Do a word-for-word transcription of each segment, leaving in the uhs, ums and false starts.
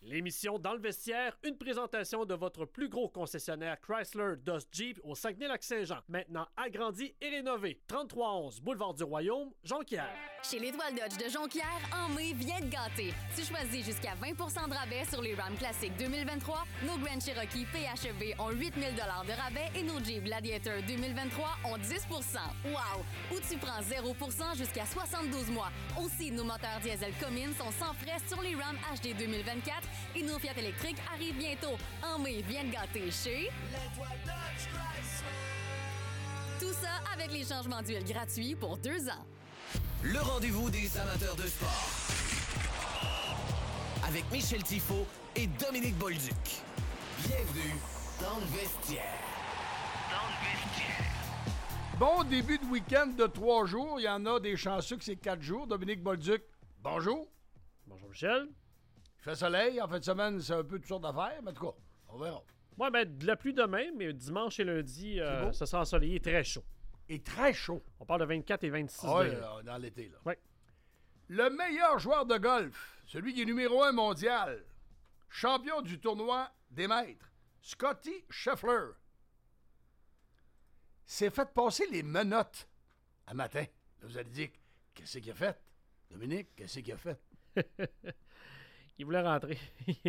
L'émission Dans le vestiaire, une présentation de votre plus gros concessionnaire Chrysler Dodge Jeep au Saguenay-Lac-Saint-Jean. Maintenant agrandi et rénové. trente-trois onze Boulevard du Royaume, Jonquière. Chez l'Étoile Dodge de Jonquière, en mai, viens te gâter. Tu choisis jusqu'à vingt pour cent de rabais sur les Ram Classic deux mille vingt-trois, nos Grand Cherokee P H E V ont huit mille dollars de rabais et nos Jeep Gladiator deux mille vingt-trois ont dix pour cent. Wow! Ou tu prends zéro pour cent jusqu'à soixante-douze mois. Aussi, nos moteurs diesel Cummins sont sans frais sur les Ram H D deux mille vingt-quatre et nos Fiat électriques arrivent bientôt. En mai, viens te gâter chez l'Étoile Dodge Chrysler. Tout ça avec les changements d'huile gratuits pour deux ans. Le rendez-vous des amateurs de sport. Avec Michel Tifo et Dominique Bolduc. Bienvenue dans le vestiaire. Dans le vestiaire. Bon début de week-end de trois jours. Il y en a des chanceux que c'est quatre jours. Dominique Bolduc, bonjour. Bonjour Michel. Il fait soleil. En fin de semaine, c'est un peu toutes sortes d'affaires. Mais en tout cas, on verra. Ouais, ben de la pluie demain, mais dimanche et lundi, euh, beau. ça sera ensoleillé et très chaud. Et très chaud. On parle de vingt-quatre et vingt-six Ah oui, degrés. euh, dans l'été, là. Oui. Le meilleur joueur de golf, celui qui est numéro un mondial, champion du tournoi des maîtres, Scotty Scheffler, s'est fait passer les menottes à matin. Là, vous allez dire, qu'est-ce qu'il a fait? Dominique, qu'est-ce qu'il a fait? Il voulait rentrer.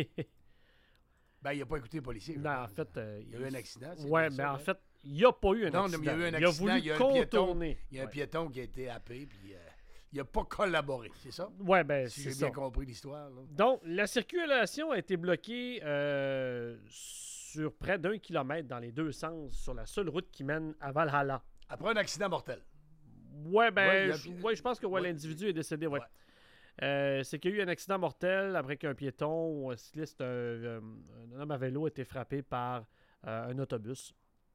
Ben, il n'a pas écouté les policiers. Non, en fait... Euh, il y a eu un accident. c'est Ouais, bien mais ça, en hein? fait, il n'y a pas eu un non, accident. Non, mais il y a eu un il a accident. voulu il y a un piéton, contourner. il y a un ouais. piéton qui a été happé, puis euh, il n'a pas collaboré, c'est ça? Ouais, ben, si c'est j'ai ça. bien compris l'histoire. Là. Donc, la circulation a été bloquée euh, sur près d'un kilomètre dans les deux sens sur la seule route qui mène à Valhalla. Après un accident mortel. Ouais, ben, Ouais, il y a- je, ouais, je pense que ouais, ouais. l'individu est décédé, ouais. Ouais. Euh, c'est qu'il y a eu un accident mortel après qu'un piéton ou un cycliste, euh, un, un homme à vélo, a été frappé par euh, un autobus.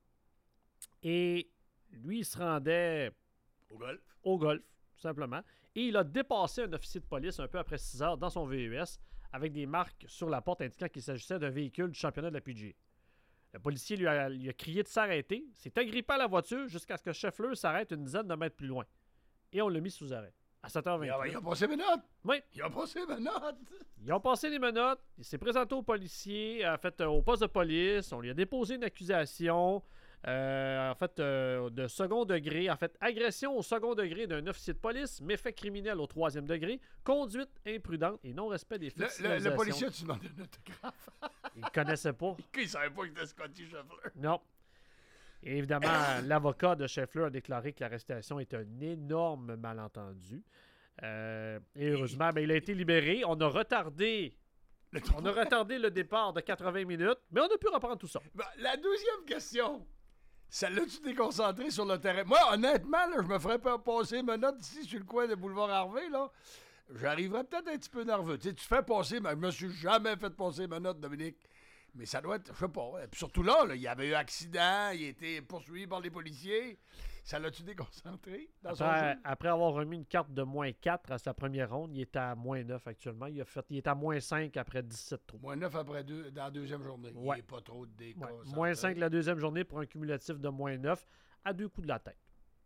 Et lui, il se rendait Au golf. au golf, tout simplement. Et il a dépassé un officier de police un peu après six heures dans son V U S avec des marques sur la porte indiquant qu'il s'agissait d'un véhicule du championnat de la P G A. Le policier lui a, lui a crié de s'arrêter, s'est agrippé à la voiture jusqu'à ce que Scheffler s'arrête une dizaine de mètres plus loin. Et on l'a mis sous arrêt. À sept heures Il a, vingt-huit. il a passé mes notes. Oui, Il a passé mes notes. ils ont passé les menottes, il s'est présenté au policier, en fait, euh, au poste de police, on lui a déposé une accusation, euh, en fait, euh, de second degré, en fait, agression au second degré d'un officier de police, méfait criminel au troisième degré, conduite imprudente et non-respect des Le, fixes. le, le policier, tu demandais un autographe. Il ne connaissait pas. Il ne savait pas que c'était Scotty Scheffler. Non. Et évidemment, l'avocat de Scheffler a déclaré que l'arrestation est un énorme malentendu. Euh, et heureusement, ben, il a été libéré. On a retardé Le on a retardé le départ de quatre-vingts minutes, mais on a pu reprendre tout ça. Ben, la deuxième question. Ça l'a-tu déconcentré sur le terrain? Moi, honnêtement, là, je me ferais pas passer mes notes ici sur le coin de boulevard Harvey, là. J'arriverais peut-être un petit peu nerveux. Tu sais, tu fais passer, mais je me suis jamais fait passer mes notes, Dominique. Mais ça doit être, je sais pas. Ouais. Puis surtout là, là, il y avait eu accident, il a été poursuivi par les policiers. Ça l'a-tu déconcentré dans son Après, jeu? après avoir remis une carte de moins quatre à sa première ronde, il est à moins neuf actuellement. Il, a fait, il est à moins cinq après dix-sept trous. Moins neuf après deux, dans la deuxième journée. Ouais. Il n'est pas trop Ouais. déconcentré. Moins cinq la deuxième journée pour un cumulatif de moins neuf à deux coups de la tête.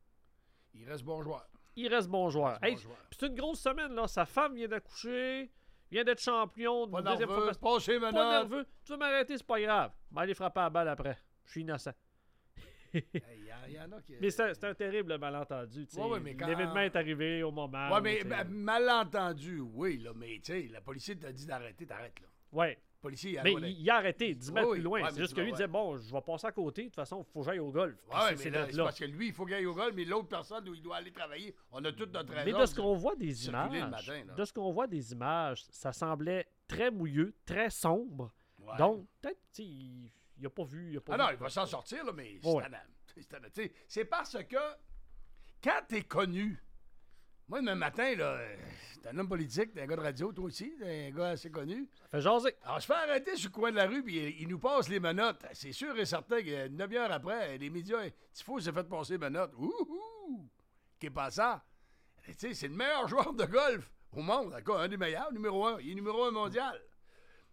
Il reste bon joueur. Il reste bon joueur. reste bon Hey, joueur. puis c'est une grosse semaine, là. Sa femme vient d'accoucher, vient d'être champion. Pas deuxième nerveux, fois passer mes Pas notes. nerveux. Tu veux m'arrêter, c'est pas grave. Mais aller frapper à la balle après. Je suis innocent. Il y, y en a qui... Mais c'est c'est un terrible malentendu. tu sais. Ouais, ouais, mais quand- L'événement est arrivé au moment. Ouais, mais tu sais. ma- malentendu, oui, là, mais tu sais, la policier t'a dit d'arrêter, t'arrêtes, là. Ouais. Le policier, il a Mais le droit il, d'être- il a arrêté dix mètres Oui, plus loin. ouais, c'est mais juste tu que vas- lui disait bon, je vais passer à côté. De toute façon, il faut que j'aille au golf. Puis Ouais, c'est- mais c'est là, là- c'est là. parce que lui, il faut qu'il aille au golf, mais l'autre personne, où il doit aller travailler. On a toute notre Mais raison. de ce qu'on voit des circuler le images, matin, là. de ce qu'on voit des images, ça semblait très mouilleux, très sombre. Ouais. Donc, peut-être, tu sais, il n'a pas vu. Il a pas Ah vu- non, il va s'en sortir, là, mais c'est Ouais. tannant. C'est tannant. Tu sais, c'est parce que quand t'es connu, moi, demain matin, là, euh, t'es un homme politique, t'es un gars de radio, toi aussi, t'es un gars assez connu. Ça fait jaser. Alors, je fais arrêter sur le coin de la rue, puis il, il nous passe les menottes. C'est sûr et certain que neuf heures après, les médias, Tifo s'est fait passer les menottes. Ouhou! Qu'est pas ça? Tu sais, c'est le meilleur joueur de golf au monde. D'accord, un des meilleurs, numéro un. Il est numéro un mondial.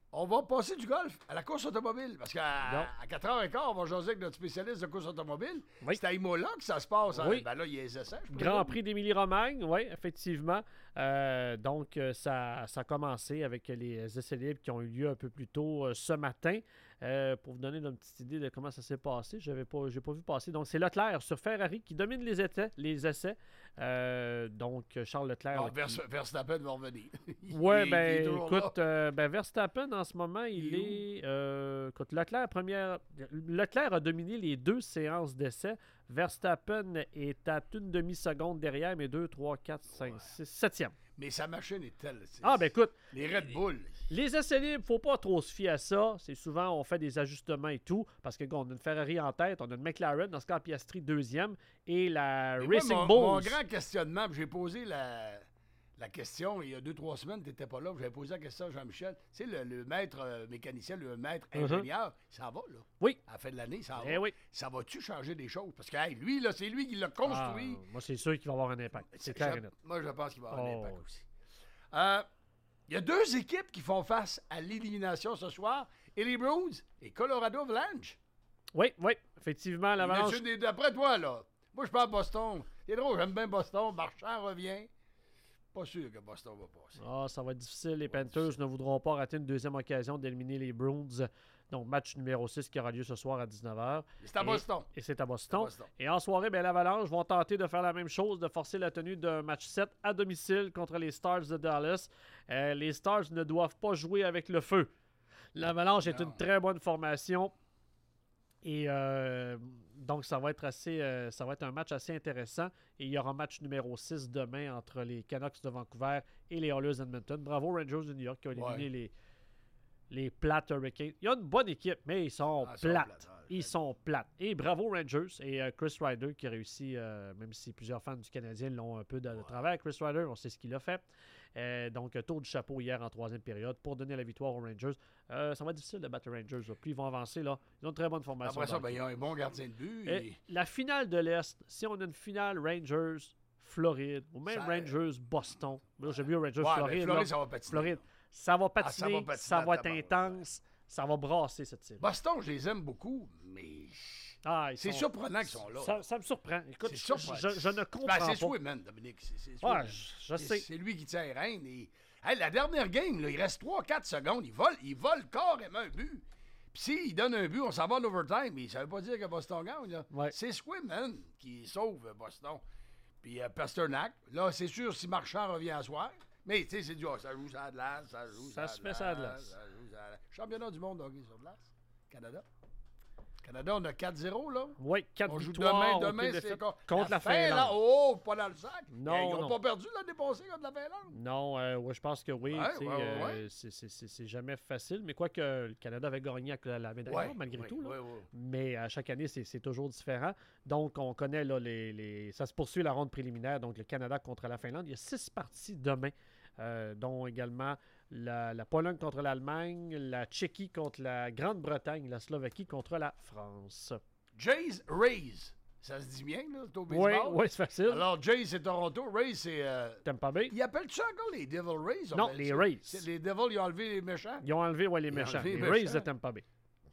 On va passer du golf à la course automobile. Parce qu'à Non. à quatre heures quinze, on va jaser avec notre spécialiste de course automobile. Oui. C'est à Imola que ça se passe. Oui. Hein? Ben là, il y a les essais. je Grand présume. Prix d'Émilie-Romagne, oui, effectivement. Euh, donc, euh, ça, ça a commencé avec les essais libres qui ont eu lieu un peu plus tôt euh, ce matin. Euh, pour vous donner une petite idée de comment ça s'est passé, je n'ai pas, j'ai pas vu passer. Donc, c'est Leclerc sur Ferrari qui domine les essais. Les essais. Euh, donc, Charles Leclerc. Ah, là, Vers- qui- Verstappen va revenir. Il- Ouais, il- il est ben, toujours là. écoute, euh, ben, Verstappen, en ce moment, il, Il est où? est. euh, écoute, Leclerc, première. Leclerc a dominé les deux séances d'essai. Verstappen est à une demi-seconde derrière, mais deux, trois, quatre, cinq, six, septième. Mais sa machine est telle. c'est- Ah, ben écoute, Les Red Bull. les essais libres, faut pas trop se fier à ça. C'est souvent, on fait des ajustements et tout, parce que, on a une Ferrari en tête, on a une McLaren, dans ce cas, Piastri deuxième, et la Mais moi, Racing mon, Bulls. mon grand questionnement, puis j'ai posé la, la question il y a deux, trois semaines, tu n'étais pas là, puis j'avais posé la question à Jean-Michel. Tu sais, le, le maître euh, mécanicien, le maître Mhm. ingénieur, ça va, là. Oui. À la fin de l'année, ça Eh va. oui. Ça va-tu changer des choses? Parce que hey, lui, là, c'est lui qui l'a Ah, construit. moi, c'est sûr qu'il va avoir un impact. C'est clair Je- et net. Moi, je pense qu'il va avoir un Oh, impact oui. aussi. Euh, Il y a deux équipes qui font face à l'élimination ce soir. Et les Bruins et Colorado Avalanche. Oui, oui, effectivement, l'Avalanche. Il y en a une- D'après toi, là, moi, je parle Boston. C'est drôle, j'aime bien Boston. Marchand revient. Pas sûr que Boston va passer. Ah, ça va être difficile. Les Panthers ne voudront pas rater une deuxième occasion d'éliminer les Bruins. Donc, match numéro six qui aura lieu ce soir à dix-neuf heures. C'est à Et- Boston. Et c'est à Boston. C'est à Boston. Et en soirée, ben, l'Avalanche vont tenter de faire la même chose, de forcer la tenue d'un match sept à domicile contre les Stars de Dallas. Euh, les Stars ne doivent pas jouer avec le feu. L'Avalanche est Non. une très bonne formation. Et euh, donc, ça va être assez, euh, ça va être un match assez intéressant. Et il y aura match numéro six demain entre les Canucks de Vancouver et les Oilers d'Edmonton. Bravo Rangers de New York qui ont éliminé Ouais. les, les plates Hurricanes. Il y a une bonne équipe, mais ils sont Ah, ils sont plates. plates, ouais. Ils sont plates. Et bravo Rangers et euh, Chris Ryder qui a réussi, euh, même si plusieurs fans du Canadien l'ont un peu de, de travers. Chris Ryder, on sait ce qu'il a fait. Euh, donc, tour du chapeau hier en troisième période pour donner la victoire aux Rangers. Euh, ça va être difficile de battre les Rangers. Là. Plus ils vont avancer, là, ils ont une très bonne formation. Après ça, dans ben, le il y a un bon gardien de but. et et- la finale de l'Est, si on a une finale Rangers-Floride, ou même Ça- Rangers-Boston, là, j'ai vu Ouais, Rangers-Floride, mais là, Floride, ça va patiner. Floride, ça va Ah, ça patiner, va patiner ça va à être tabarouette, intense, ça va brasser cette série. Boston, je les aime beaucoup, mais Ah, ils c'est sont- surprenant qu'ils sont là. Ça, ça me surprend. Écoute, C'est je, surprenant. je- je ne comprends Ben, pas. c'est Swayman, Dominique. C'est, c'est Ouais, Swayman. je, je C'est- sais. C'est lui qui tient les rênes. Et... Hey, la dernière game, là, il reste trois quatre secondes. Il vole, il vole carrément un but. Puis s'il donne un but, on s'en va en overtime. Mais ça veut pas dire que Boston gagne. Là. Ouais. C'est Swayman qui sauve euh, Boston. Puis euh, Pasternak. Là, c'est sûr, si Marchand revient à soir. Mais tu sais, c'est du ah, ça joue ça de glace, ça joue Ça ça se fait ça de glace. ça joue ça de glace. Championnat du monde de hockey sur glace. Canada. Canada, on a quatre zéro, là. Oui, quatre On joue victoires. demain, demain, aucune c'est défaite. co- contre la Finlande. Finlande. Oh, pas dans le sac. Non, Ils n'ont non. pas perdu l'année passée contre la Finlande. Non, euh, ouais, je pense que oui. Ouais, tu sais, ouais, ouais, euh, ouais. c'est- c'est- C'est c'est jamais facile. Mais quoi que le Canada avait gagné avec la, la médaille d'or, malgré ouais, tout. Là. ouais, ouais. Mais à chaque année, c'est c'est toujours différent. Donc, on connaît là, les, les- ça se poursuit la ronde préliminaire. Donc, le Canada contre la Finlande. Il y a six parties demain, euh, dont également la, la Pologne contre l'Allemagne, la Tchéquie contre la Grande-Bretagne, la Slovaquie contre la France. Jays, Rays. Ça se dit bien, là, c'est au Oui, baseball. oui, c'est facile. Alors, Jays, c'est Toronto. Rays, c'est... Euh... T'aimes pas bien? Ils appellent ça encore les Devil Rays? Non, on appelle les ça? Rays. C'est- Les Devils, ils ont enlevé les méchants? Ils ont enlevé ouais, les Ils ont méchants. enlevé Les les Rays méchants. de Tampa Bay.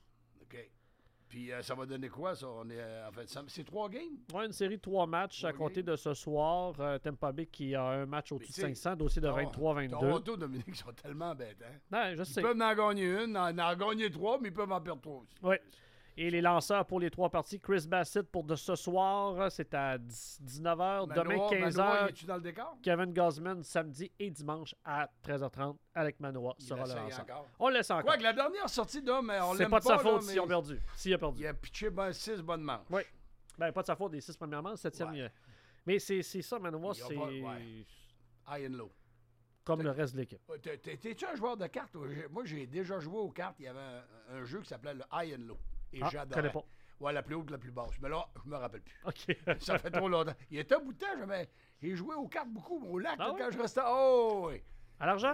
OK. Puis euh, ça va donner quoi, ça? On est, euh, en fait, ça- c'est trois games? Ouais, une série de trois matchs à Ok. compter de ce soir. Euh, Tampa Bay qui a un match au-dessus de Mais tu sais, cinq cents, dossier de Tor- vingt-trois vingt-deux. Toronto, Dominique, ils sont tellement embêtants. Ouais, je Ils sais. peuvent en gagner une, en, en gagner trois, mais ils peuvent en perdre trois aussi. Ouais. Et les lanceurs pour les trois parties, Chris Bassett pour de ce soir, c'est à dix-neuf heures. Demain, Manoa- quinze Manoa, heures. es-tu dans le décor? Kevin Gosman, samedi et dimanche à treize heures trente. Alec Manoa Il sera le essaye lanceur. encore. On le laisse encore. Quoi que la dernière sortie d'homme, on C'est l'aime pas de sa là, faute mais s'ils ont perdu. S'il a perdu. Il a pitché ben, six bonnes manches. Oui. Ben, pas de sa faute des six premières manches, septième. Ouais. il- Mais c'est c'est ça, Manoa, Il y a c'est pas- ouais. High and low. comme le reste de l'équipe. Ouais, t'es- t'es- T'es-tu un joueur de cartes? toi? J'ai- Moi, j'ai déjà joué aux cartes. Il y avait un, un jeu qui s'appelait le High and Low. Et Ah, je j'adorais. connais pas. Ouais, la plus haute, la plus basse. Mais là, je me rappelle plus. OK. Ça fait trop longtemps. Il y a un bout de temps, j'avais- j'ai joué aux cartes beaucoup, au lac, Ah là, ouais? quand je restais. Oh, oui. À l'argent?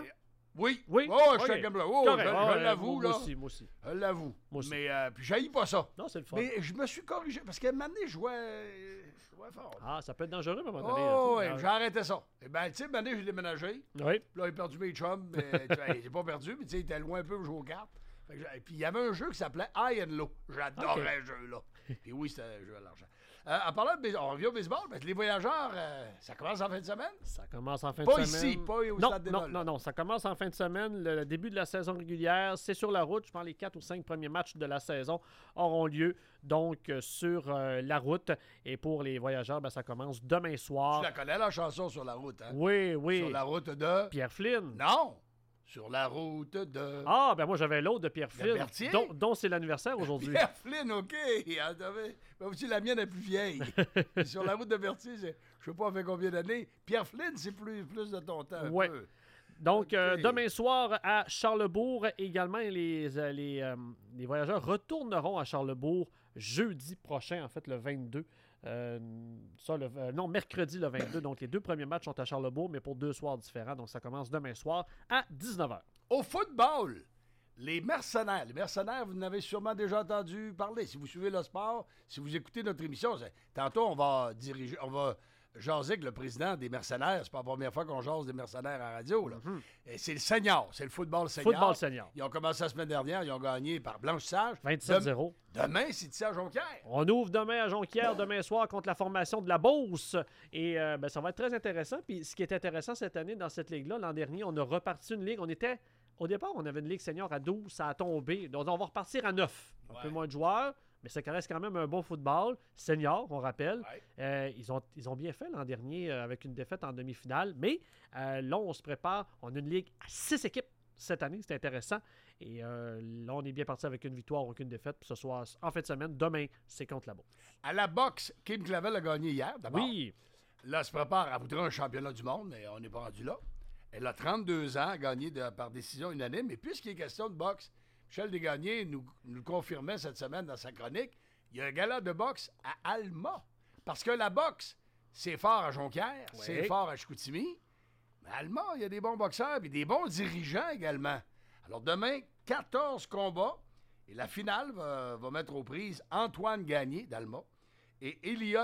Oui. Oui? Oh, je suis Ok. comme là. Oh, Correct. je, Ah, je l'avoue, moi là. Moi aussi, moi aussi. Je l'avoue. Moi aussi. Mais euh, puis j'haïs pas ça. Non, c'est le fun. Mais je me suis corrigé parce qu'à un moment donné, je jouais, je jouais fort. Ah, ça peut être dangereux à un moment donné. Oh, là, tu sais. ouais, j'ai arrêté ça. Et ben, tu sais, à un moment donné, j'ai déménagé. Oui. Puis là, j'ai perdu mes chums. Mais, tu sais, j'ai pas perdu, mais tu sais, il était loin un peu pour jouer aux cartes. Fait que j'ai- et puis, il y avait un jeu qui s'appelait High and Low. J'adorais ce jeu-là. Puis oui, c'était un jeu à l'argent. Euh, en parlant de baseball, on revient au baseball, ben, les voyageurs, euh, ça commence en fin de semaine? Ça commence en fin Pas de semaine. ici, pas au non, Stade des non, Molles. non, non, ça commence en fin de semaine. Le, le début de la saison régulière, c'est sur la route. Je pense que les quatre ou cinq premiers matchs de la saison auront lieu donc euh, sur euh, la route. Et pour les voyageurs, ben, ça commence demain soir. Tu la connais, la chanson sur la route, hein? Oui, oui. Sur la route de... Pierre Flynn. Non! Sur la route de... Ah, ben moi j'avais l'autre de Pierre Flynn, Berthier? dont, dont c'est l'anniversaire aujourd'hui. Pierre Flynn, OK! Ah, t'avais- ben aussi, la mienne est plus vieille. Sur la route de Berthier, c'est- je sais pas, ça fait combien d'années. Pierre Flynn, c'est plus, plus de ton temps, un Ouais. peu. Donc, euh, Ok. demain soir à Charlebourg, également, les, euh, les, euh, les voyageurs retourneront à Charlebourg jeudi prochain, en fait, le vingt-deux. Euh, ça, le, euh, non, mercredi le vingt-deux. Donc, les deux premiers matchs sont à Charlebourg, mais pour deux soirs différents. Donc, ça commence demain soir à dix-neuf heures. Au football, les mercenaires. Les mercenaires, vous en avez sûrement déjà entendu parler. Si vous suivez le sport, si vous écoutez notre émission, c'est- tantôt, on va diriger, on va jaser avec le président des mercenaires. C'est pas la première fois qu'on jase des mercenaires à la radio, là. Et c'est le senior, c'est le football senior. Football senior. Ils ont commencé la semaine dernière, ils ont gagné par blanchissage. vingt-sept zéro. Dem- Demain, c'est ici à Jonquière. On ouvre demain à Jonquière, demain soir, contre la formation de la Beauce. Et euh, ben, ça va être très intéressant. Puis ce qui est intéressant cette année dans cette ligue-là, l'an dernier, on a reparti une ligue. On était, au départ, on avait une ligue senior à douze, ça a tombé. Donc on va repartir à neuf. Un Ouais. peu moins de joueurs, mais ça reste quand même un bon football. Senior, on rappelle. Ouais. Euh, ils, ont, ils ont bien fait l'an dernier euh, avec une défaite en demi-finale. Mais euh, là, on se prépare. On a une ligue à six équipes cette année. C'est intéressant. Et euh, là, on est bien parti avec une victoire, aucune défaite. Puis ce soir, en fin de semaine, demain, c'est contre la Beauce. À la boxe, Kim Clavel a gagné hier, d'abord. Oui. Là, elle se prépare, elle voudrait un championnat du monde, mais on n'est pas rendu là. Elle a trente-deux ans, a gagné de- par décision unanime. Et puisqu'il est question de boxe, Michel Desgagnés nous, nous le confirmait cette semaine dans sa chronique, il y a un gala de boxe à Alma. Parce que la boxe, c'est fort à Jonquière, Ouais. c'est fort à Chicoutimi. Mais à Alma, il y a des bons boxeurs et des bons dirigeants également. Alors demain, quatorze combats. Et la finale va, va mettre aux prises Antoine Gagné d'Alma et Elliot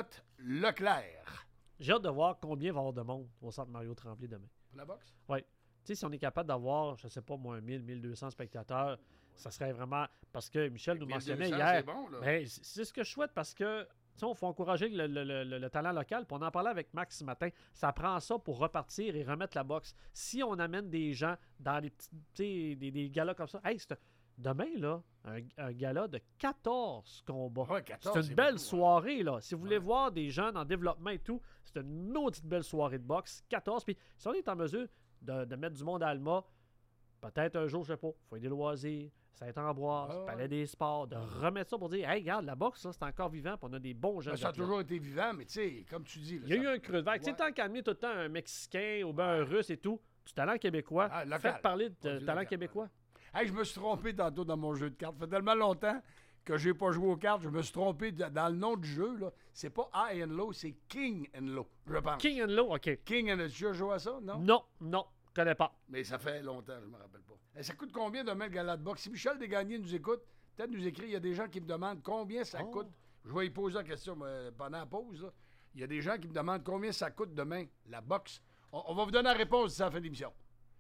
Leclerc. J'ai hâte de voir combien va y avoir de monde au centre Mario Tremblay demain. Pour la boxe? Oui. Tu sais, si on est capable d'avoir, je sais pas, moi, mille, mille deux cents spectateurs, ça serait vraiment. Parce que Michel nous mentionnait mille deux cents, hier. c'est bon, là. Ben, c'est c'est ce que je souhaite parce que. Tu sais, il faut encourager le, le- le- le- le talent local. Puis on en parlait avec Max ce matin. Ça prend ça pour repartir et remettre la boxe. Si on amène des gens dans les petits, tu sais, des, des galas comme ça, hey, c'est- demain, là, un, un gala de quatorze combats. Ouais, quatorze, C'est une c'est belle beaucoup, hein. soirée, là. Si vous voulez Ouais. voir des jeunes en développement et tout, c'est une maudite belle soirée de boxe. quatorze. Puis si on est en mesure de, de mettre du monde à Alma, peut-être un jour, je sais pas, Foyer des loisirs, Saint-Ambroise, Ah ouais. Palais des sports, de remettre ça pour dire, hey, regarde, la boxe, ça, c'est encore vivant, puis on a des bons jeunes. Ben, ça a athlètes. toujours été vivant, mais tu sais, comme tu dis... là, Il y a ça- eu un creux de vague. Tu sais, Ouais. tant qu'à amener tout le temps un Mexicain ou bien un Russe et tout, du talent québécois, Ah, local. faites parler de Pas du talent local, québécois. Hey, je me suis trompé tantôt dans mon jeu de cartes. Ça fait tellement longtemps que j'ai pas joué aux cartes. Je me suis trompé de- dans le nom du jeu. Là. C'est pas High and Low, c'est King and Low, je pense. King and Low, OK. King and Low. Tu as joué à ça, non? Non, non, je connais pas. Mais ça fait longtemps, je me rappelle pas. Hey, ça coûte combien demain le gala de boxe? Si Michel Desgagnés nous écoute, peut-être nous écrit, il y a des gens qui me demandent combien ça Oh. coûte. Je vais y poser la question mais pendant la pause. là. Il y a des gens qui me demandent combien ça coûte demain, la boxe. On, on va vous donner la réponse d'ici la fin de l'émission.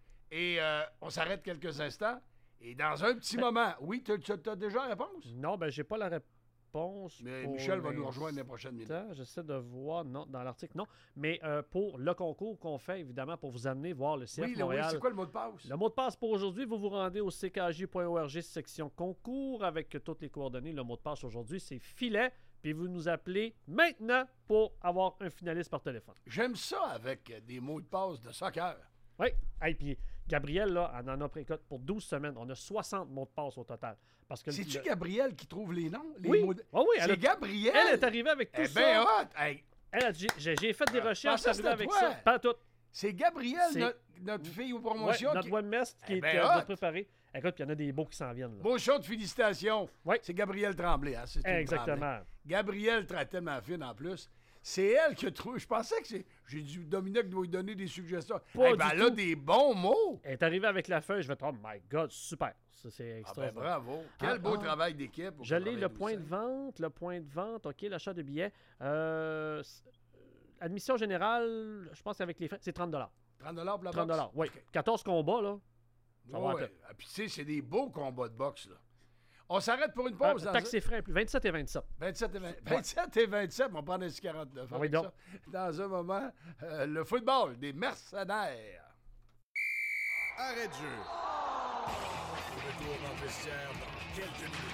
Et euh, on s'arrête quelques instants. Et dans un petit moment, oui, tu as déjà la réponse? Non, ben j'ai pas la réponse. Mais pour Michel va nous l'instant. rejoindre dans les prochaines minutes. J'essaie de voir, non, dans l'article, non. Mais euh, pour le concours qu'on fait, évidemment, pour vous amener voir le C F Oui, le- oui, Montréal. c'est quoi le mot de passe? Le mot de passe pour aujourd'hui, vous vous rendez au c k j point org section concours avec toutes les coordonnées. Le mot de passe aujourd'hui, c'est filet. Puis vous nous appelez maintenant pour avoir un finaliste par téléphone. J'aime ça avec euh, des mots de passe de soccer. Oui. Et puis Gabriel, là, elle en a pris écoute, pour douze semaines. On a soixante mots de passe au total. Parce que le- C'est-tu le- Gabriel qui trouve les noms? Les Oui. mots de... Ah oui, elle, c'est a- Gabriel! elle est arrivée avec tout Eh ça. ben hot! Hey, Elle a dit, j'ai j'ai fait des Ah, recherches, je pensais c'est que arrivé c'était avec toi. ça. Pas tout. c'est Gabriel, C'est- notre, notre fille aux Ouais, promotions. notre qui... webmestre qui Eh est ben, euh, de hot. préparer. Écoute, puis il y en a des beaux qui s'en viennent. Là. Beau show de félicitations. Oui. C'est Gabriel Tremblay. Hein, c'est une Tremblay. Exactement. Gabriel très tellement fine en plus. C'est elle qui a trouvé. Je pensais que c'est. J'ai dit, Dominique doit lui donner des suggestions. Pas Hey, du ben, elle a tout. des bons mots. Elle est arrivée avec la feuille, je vais te dire, oh my God, super. Ça, c'est Ah ben, extraordinaire. bravo. Quel Ah, beau ah. travail d'équipe. au Je l'ai, le quatre-vingt-douze point de vente, le point de vente, OK, l'achat de billets. Euh, c- admission générale, je pense qu'avec les frais, c'est trente dollars. trente dollars pour la trente boxe? dollars, oui. OK. quatorze combats, là. Ça va Ouais, être- ouais. Ah, puis tu sais, c'est des beaux combats de boxe, là. On s'arrête pour une Ah, pause. dans taxes et frais, plus vingt-sept et vingt-sept. vingt-sept et vingt vingt-sept et vingt-sept, on va prendre un six quarante-neuf. Ah oui, donc. Dans un moment, euh, le football des mercenaires. Arrêt de jeu. Retour dans le vestiaire dans quelques minutes.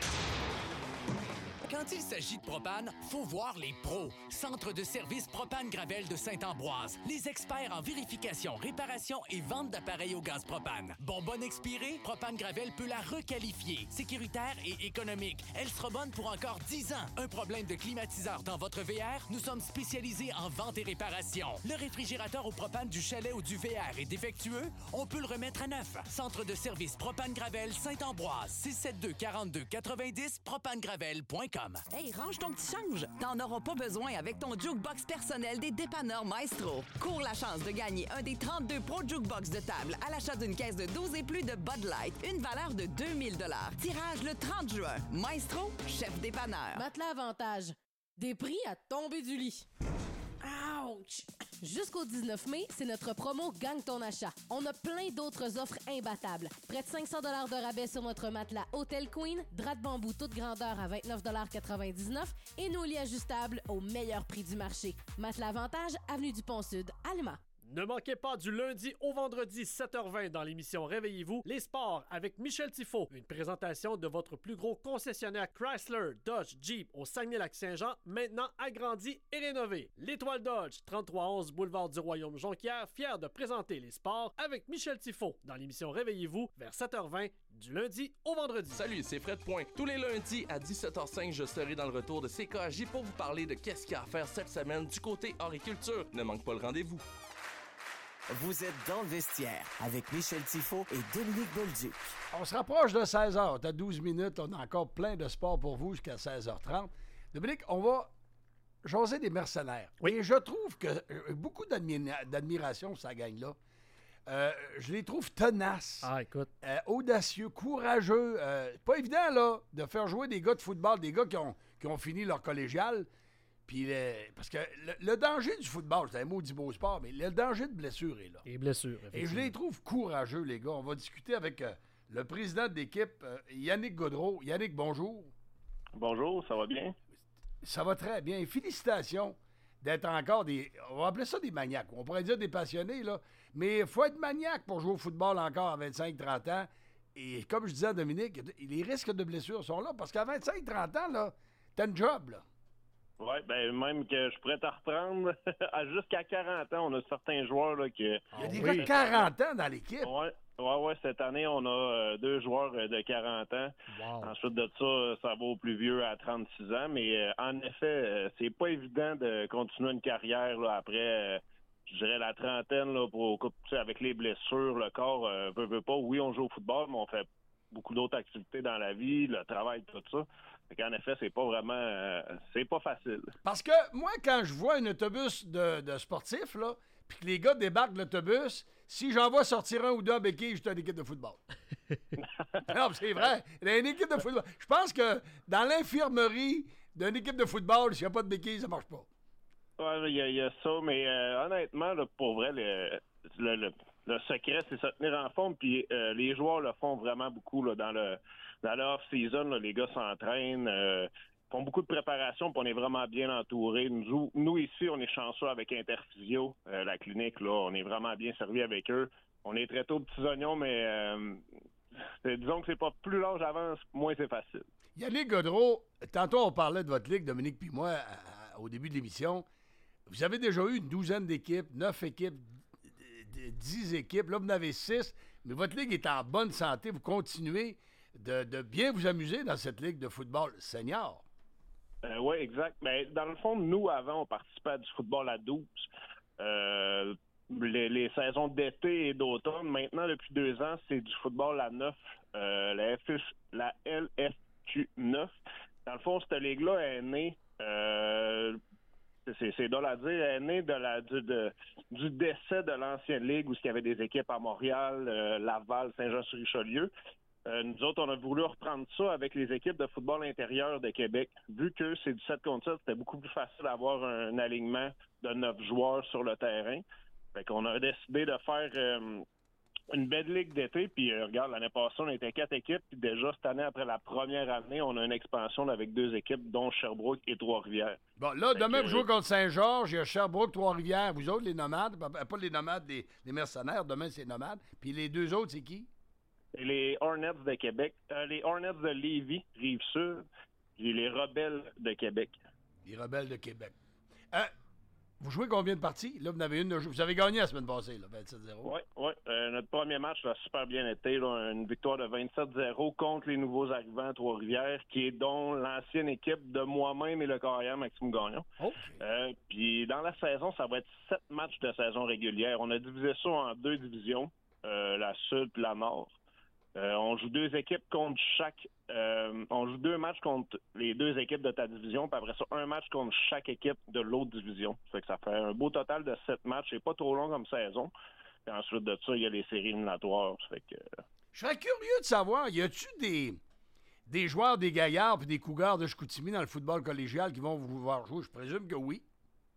Quand il s'agit de propane, faut voir les pros. Centre de service Propane Gravel de Saint-Ambroise. Les experts en vérification, réparation et vente d'appareils au gaz propane. Bonbonne expirée, Propane Gravel peut la requalifier. Sécuritaire et économique. Elle sera bonne pour encore dix ans. Un problème de climatiseur dans votre V R? Nous sommes spécialisés en vente et réparation. Le réfrigérateur au propane du chalet ou du V R est défectueux? On peut le remettre à neuf. Centre de service Propane Gravel Saint-Ambroise. six sept deux, quarante-deux, quatre-vingt-dix, propanegravel point com. Hey, range ton petit change. T'en auras pas besoin avec ton jukebox personnel des dépanneurs Maestro. Cours la chance de gagner un des trente-deux Pro Jukebox de table à l'achat d'une caisse de douze et plus de Bud Light, une valeur de deux mille dollars. Tirage le trente juin. Maestro, chef dépanneur. Matelas Avantage. Des prix à tomber du lit. Ouch! Jusqu'au dix-neuf mai, c'est notre promo Gagne ton achat. On a plein d'autres offres imbattables. Près de cinq cents dollars de rabais sur notre matelas Hotel Queen, drap de bambou toute grandeur à vingt-neuf quatre-vingt-dix-neuf et nos lits ajustables au meilleur prix du marché. Matelas Avantage, avenue du Pont-Sud, Allemand. Ne manquez pas du lundi au vendredi sept heures vingt dans l'émission Réveillez-vous, les sports avec Michel Tifo. Une présentation de votre plus gros concessionnaire Chrysler, Dodge, Jeep au Saguenay-Lac-Saint-Jean, maintenant agrandi et rénové. L'Étoile Dodge, trente-trois onze boulevard du Royaume-Jonquière, fier de présenter les sports avec Michel Tifo dans l'émission Réveillez-vous vers sept heures vingt du lundi au vendredi. Salut, c'est Fred Point. Tous les lundis à dix-sept heures cinq, je serai dans le retour de C K A J pour vous parler de qu'est-ce qu'il y a à faire cette semaine du côté horticulture. Ne manque pas le rendez-vous. Vous êtes dans le vestiaire avec Michel Tifo et Dominique Bolduc. On se rapproche de seize heures. T'as douze minutes. On a encore plein de sports pour vous jusqu'à seize heures trente. Dominique, on va jaser des mercenaires. Oui. Et je trouve que euh, beaucoup d'admi- d'admiration pour cette gang-là. Euh, je les trouve tenaces, Ah, écoute. euh, audacieux, courageux. Euh, pas évident, là, de faire jouer des gars de football, des gars qui ont, qui ont fini leur collégial. Puis, le- parce que le, le danger du football, c'est un maudit beau sport, mais le danger de blessure est là. Et blessures, Et je effectivement. les trouve courageux, les gars. On va discuter avec euh, le président de l'équipe, euh, Yannick Gaudreau. Yannick, bonjour. Bonjour, ça va bien? Ça va très bien. Félicitations d'être encore des... On va appeler ça des maniaques. On pourrait dire des passionnés, là. Mais il faut être maniaque pour jouer au football encore à vingt-cinq trente ans. Et comme je disais à Dominique, les risques de blessure sont là. Parce qu'à vingt-cinq trente ans, là, t'as une job, là. Oui, ben même que je pourrais te reprendre. À jusqu'à quarante ans, on a certains joueurs là, qui. Il y a Ah des oui. gars de quarante ans dans l'équipe. Ouais, ouais, ouais, cette année, on a euh, deux joueurs euh, de quarante ans. Wow. Ensuite de ça, euh, ça va au plus vieux à trente-six ans. Mais euh, en effet, euh, c'est pas évident de continuer une carrière là, après, euh, je dirais, la trentaine, là, pour, tu sais, avec les blessures, le corps euh, veut, veut pas. Oui, on joue au football, mais on fait beaucoup d'autres activités dans la vie, le travail, tout ça. Fait qu'en effet, c'est pas vraiment... euh, c'est pas facile. Parce que moi, quand je vois un autobus de, de sportifs, là, puis que les gars débarquent de l'autobus, si j'en vois sortir un ou deux en béquille, j'étais une équipe de football. Non, mais c'est vrai. Il y a une équipe de football. Je pense que dans l'infirmerie d'une équipe de football, s'il n'y a pas de béquille, ça marche pas. Ouais, il y, a- il y a ça, mais euh, honnêtement, là, pour vrai, le, le, le, le secret, c'est se tenir en forme, puis euh, les joueurs le font vraiment beaucoup là, dans le dans le off-season. Là, les gars s'entraînent, euh, font beaucoup de préparation, puis on est vraiment bien entourés. Nous, nous ici, on est chanceux avec Interphysio, euh, la clinique, là, on est vraiment bien servi avec eux. On est très tôt petits oignons, mais euh, c'est- disons que c'est pas plus l'âge avance, moins c'est facile. Yannick Gaudreau, tantôt on parlait de votre ligue, Dominique puis moi, à- à- au début de l'émission. Vous avez déjà eu une douzaine d'équipes, neuf équipes, d- d- dix équipes. Là, vous en avez six, mais votre ligue est en bonne santé. Vous continuez de, de bien vous amuser dans cette ligue de football senior. Euh, oui, exact. Mais dans le fond, nous, avant, on participait à du football à douze. Euh, les, les saisons d'été et d'automne. Maintenant, depuis deux ans, c'est du football à neuf. Euh, la, F F, la L F Q neuf. Dans le fond, cette ligue-là est née euh, c'est, c'est drôle à dire, elle est née de la, du, de, du décès de l'ancienne ligue où il y avait des équipes à Montréal, euh, Laval, Saint-Jean-sur-Richelieu. Euh, nous autres, on a voulu reprendre ça avec les équipes de football intérieur de Québec. Vu que c'est du sept contre sept, c'était beaucoup plus facile d'avoir un alignement de neuf joueurs sur le terrain. Fait qu'on a décidé de faire euh, une belle ligue d'été. Puis euh, regarde, l'année passée, on était quatre équipes. Puis déjà, cette année, après la première année, on a une expansion avec deux équipes, dont Sherbrooke et Trois-Rivières. Bon, là, fait demain, que, vous jouez contre Saint-Georges, il y a Sherbrooke, Trois-Rivières. Vous autres, les nomades, pas les nomades, les, les mercenaires, demain, c'est nomades. Puis les deux autres, c'est qui? Les Hornets de Québec, euh, les Hornets de Lévis, Rive-Sud, et les Rebelles de Québec. Les Rebelles de Québec. Euh, vous jouez combien de parties? Là, vous en avez une. Vous avez gagné la semaine passée, là, vingt-sept zéro. Oui, oui. Euh, notre premier match a super bien été. Là, une victoire de vingt-sept zéro contre les nouveaux arrivants à Trois-Rivières, qui est dont l'ancienne équipe de moi-même et le carrière Maxime Gagnon. Okay. Euh, puis dans la saison, ça va être sept matchs de saison régulière. On a divisé ça en deux divisions, euh, la Sud et la Nord. Euh, on joue deux équipes contre chaque... Euh, on joue deux matchs contre les deux équipes de ta division, puis après ça, un match contre chaque équipe de l'autre division. Ça fait que ça fait un beau total de sept matchs. C'est pas trop long comme saison. Puis ensuite de ça, il y a les séries éliminatoires. Ça fait que... Je serais curieux de savoir, y a-tu des, des joueurs, des gaillards puis des cougars de Chicoutimi dans le football collégial qui vont vous voir jouer? Je présume que oui.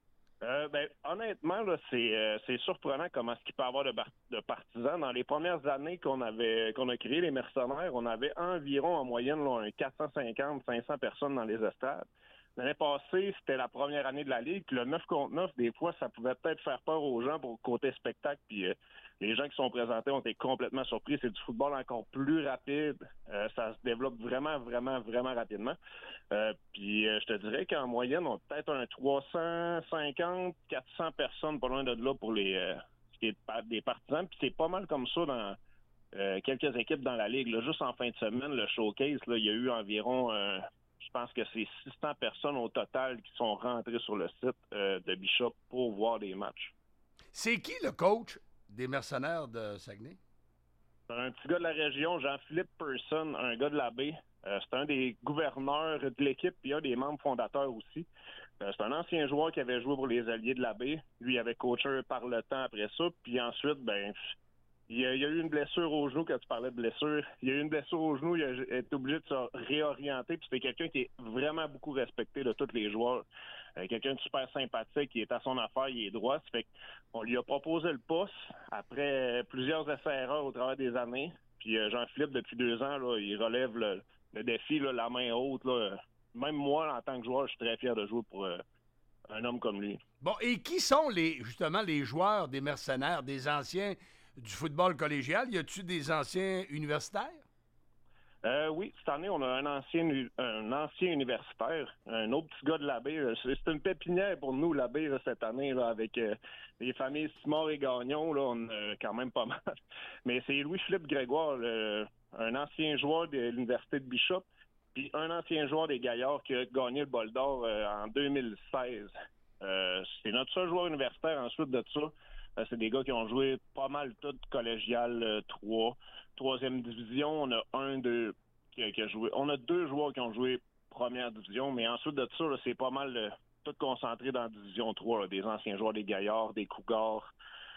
Euh, ben, honnêtement, là, c'est, euh, c'est surprenant comment est-ce qu'il peut y avoir de, bar- de partisans. Dans les premières années qu'on avait qu'on a créé les mercenaires, on avait environ en moyenne là, un quatre cent cinquante à cinq cents personnes dans les estrades. L'année passée, c'était la première année de la Ligue. Puis le neuf contre neuf, des fois, ça pouvait peut-être faire peur aux gens pour le côté spectacle. Puis euh, les gens qui sont présentés ont été complètement surpris. C'est du football encore plus rapide. Euh, ça se développe vraiment, vraiment, vraiment rapidement. Euh, puis euh, je te dirais qu'en moyenne, on a peut-être un trois cent cinquante à quatre cents personnes pas loin de là pour les euh, ce qui est des partisans. Puis c'est pas mal comme ça dans euh, quelques équipes dans la Ligue. Là. Juste en fin de semaine, le showcase, là, il y a eu environ... Euh, Je pense que c'est six cents personnes au total qui sont rentrées sur le site euh, de Bishop pour voir les matchs. C'est qui le coach des mercenaires de Saguenay? C'est un petit gars de la région, Jean-Philippe Person, un gars de la baie. Euh, c'est un des gouverneurs de l'équipe puis un des membres fondateurs aussi. Euh, c'est un ancien joueur qui avait joué pour les Alliés de la baie. Lui, il avait coaché par le temps après ça. Puis ensuite, ben... Il y, a, il y a eu une blessure au genou, quand tu parlais de blessure. Il y a eu une blessure au genou, il a été obligé de se réorienter. Puis c'est quelqu'un qui est vraiment beaucoup respecté de tous les joueurs. Euh, quelqu'un de super sympathique, qui est à son affaire, il est droit. Ça fait qu'on lui a proposé le poste après plusieurs essais-erreurs au travers des années. Puis euh, Jean-Philippe, depuis deux ans, là, il relève le, le défi, là, la main haute. Là. Même moi, en tant que joueur, je suis très fier de jouer pour euh, un homme comme lui. Bon, et qui sont les justement les joueurs des mercenaires, des anciens du football collégial? Y a-tu des anciens universitaires? Euh, oui, cette année, on a un ancien un ancien universitaire, un autre petit gars de l'abbé. C'est une pépinière pour nous, l'abbé, cette année, là, avec euh, les familles Simard et Gagnon. Là, on a quand même pas mal. Mais c'est Louis-Philippe Grégoire, le, un ancien joueur de l'Université de Bishop, puis un ancien joueur des Gaillards qui a gagné le bol d'or euh, en deux mille seize. Euh, c'est notre seul joueur universitaire ensuite de ça. C'est des gars qui ont joué pas mal tout collégial euh, trois, troisième division. On a un, deux qui, qui a joué. On a deux joueurs qui ont joué première division, mais ensuite de ça, là, c'est pas mal euh, tout concentré dans la division trois. Là, des anciens joueurs des Gaillards, des Cougars,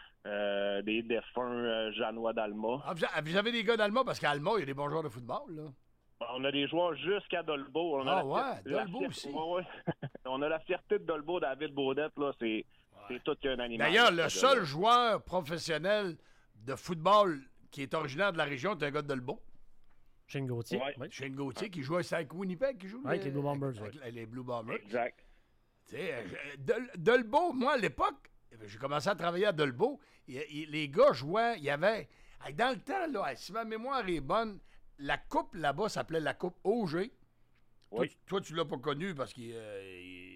euh, des défunts euh, Janois d'Alma. Ah, vous avez des gars d'Alma, parce qu'à Alma, il y a des bons joueurs de football, là. On a des joueurs jusqu'à Dolbeau. On a ah la ouais, fierté, Dolbeau la aussi. Ouais, ouais. On a la fierté de Dolbeau, David Baudette, là, c'est... C'est tout qu'un animal. D'ailleurs, le seul joueur professionnel de football qui est originaire de la région, c'est un gars de Dolbeau. Shane Gauthier. Ouais. Oui. Shane Gauthier, qui joue avec Winnipeg, qui joue ouais, avec les Blue Bombers. Avec, ouais. avec les Blue Bombers. Exact. Tu sais, Dolbeau, moi, à l'époque, j'ai commencé à travailler à Dolbeau. Et, et, les gars jouaient, il y avait... Dans le temps, là, si ma mémoire est bonne, la coupe là-bas s'appelait la coupe O G. Oui. Toi, toi, tu l'as pas connu parce qu'il... Euh,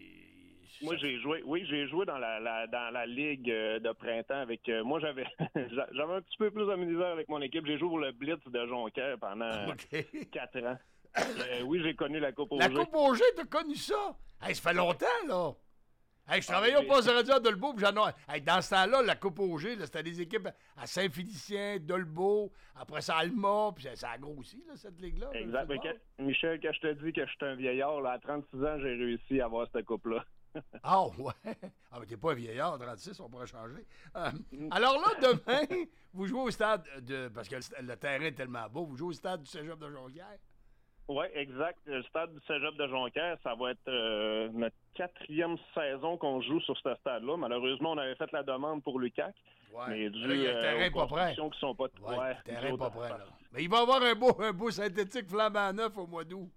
Moi, j'ai joué, oui, j'ai joué dans la, la dans la ligue euh, de printemps avec. Euh, moi, j'avais j'avais un petit peu plus de misère avec mon équipe. J'ai joué pour le Blitz de Jonquière pendant okay. quatre ans. Euh, oui, j'ai connu la Coupe O La G. Coupe O G, t'as connu ça? Hey, ça fait longtemps, là. Hey, je travaillais ah, au poste de radio à Dolbeau, puis j'en ai... Hey, dans ce temps-là, la Coupe O G, là, c'était des équipes à Saint-Félicien, Dolbeau, après ça, Alma, puis ça, ça a grossi, là, cette ligue-là. Exact. Là, quand, Michel, quand je te dis que je suis un vieillard, là, à trente-six ans, j'ai réussi à avoir cette coupe-là. Ah, ouais. Ah, mais t'es pas un vieillard, trente-six, on pourrait changer. Euh, alors là, demain, vous jouez au stade de... Parce que le, le terrain est tellement beau, vous jouez au stade du Cégep de Jonquière. Oui, exact. Le stade du Cégep de Jonquière, ça va être euh, notre quatrième saison qu'on joue sur ce stade-là. Malheureusement, on avait fait la demande pour l'U Q A C. Ouais. Mais dû là, il y a le terrain euh, aux pas prêt. constructions qui sont pas... Ouais, ouais, le terrain dû pas aux- prêt, là. Mais il va y avoir un beau, un beau synthétique flambant neuf au mois d'août.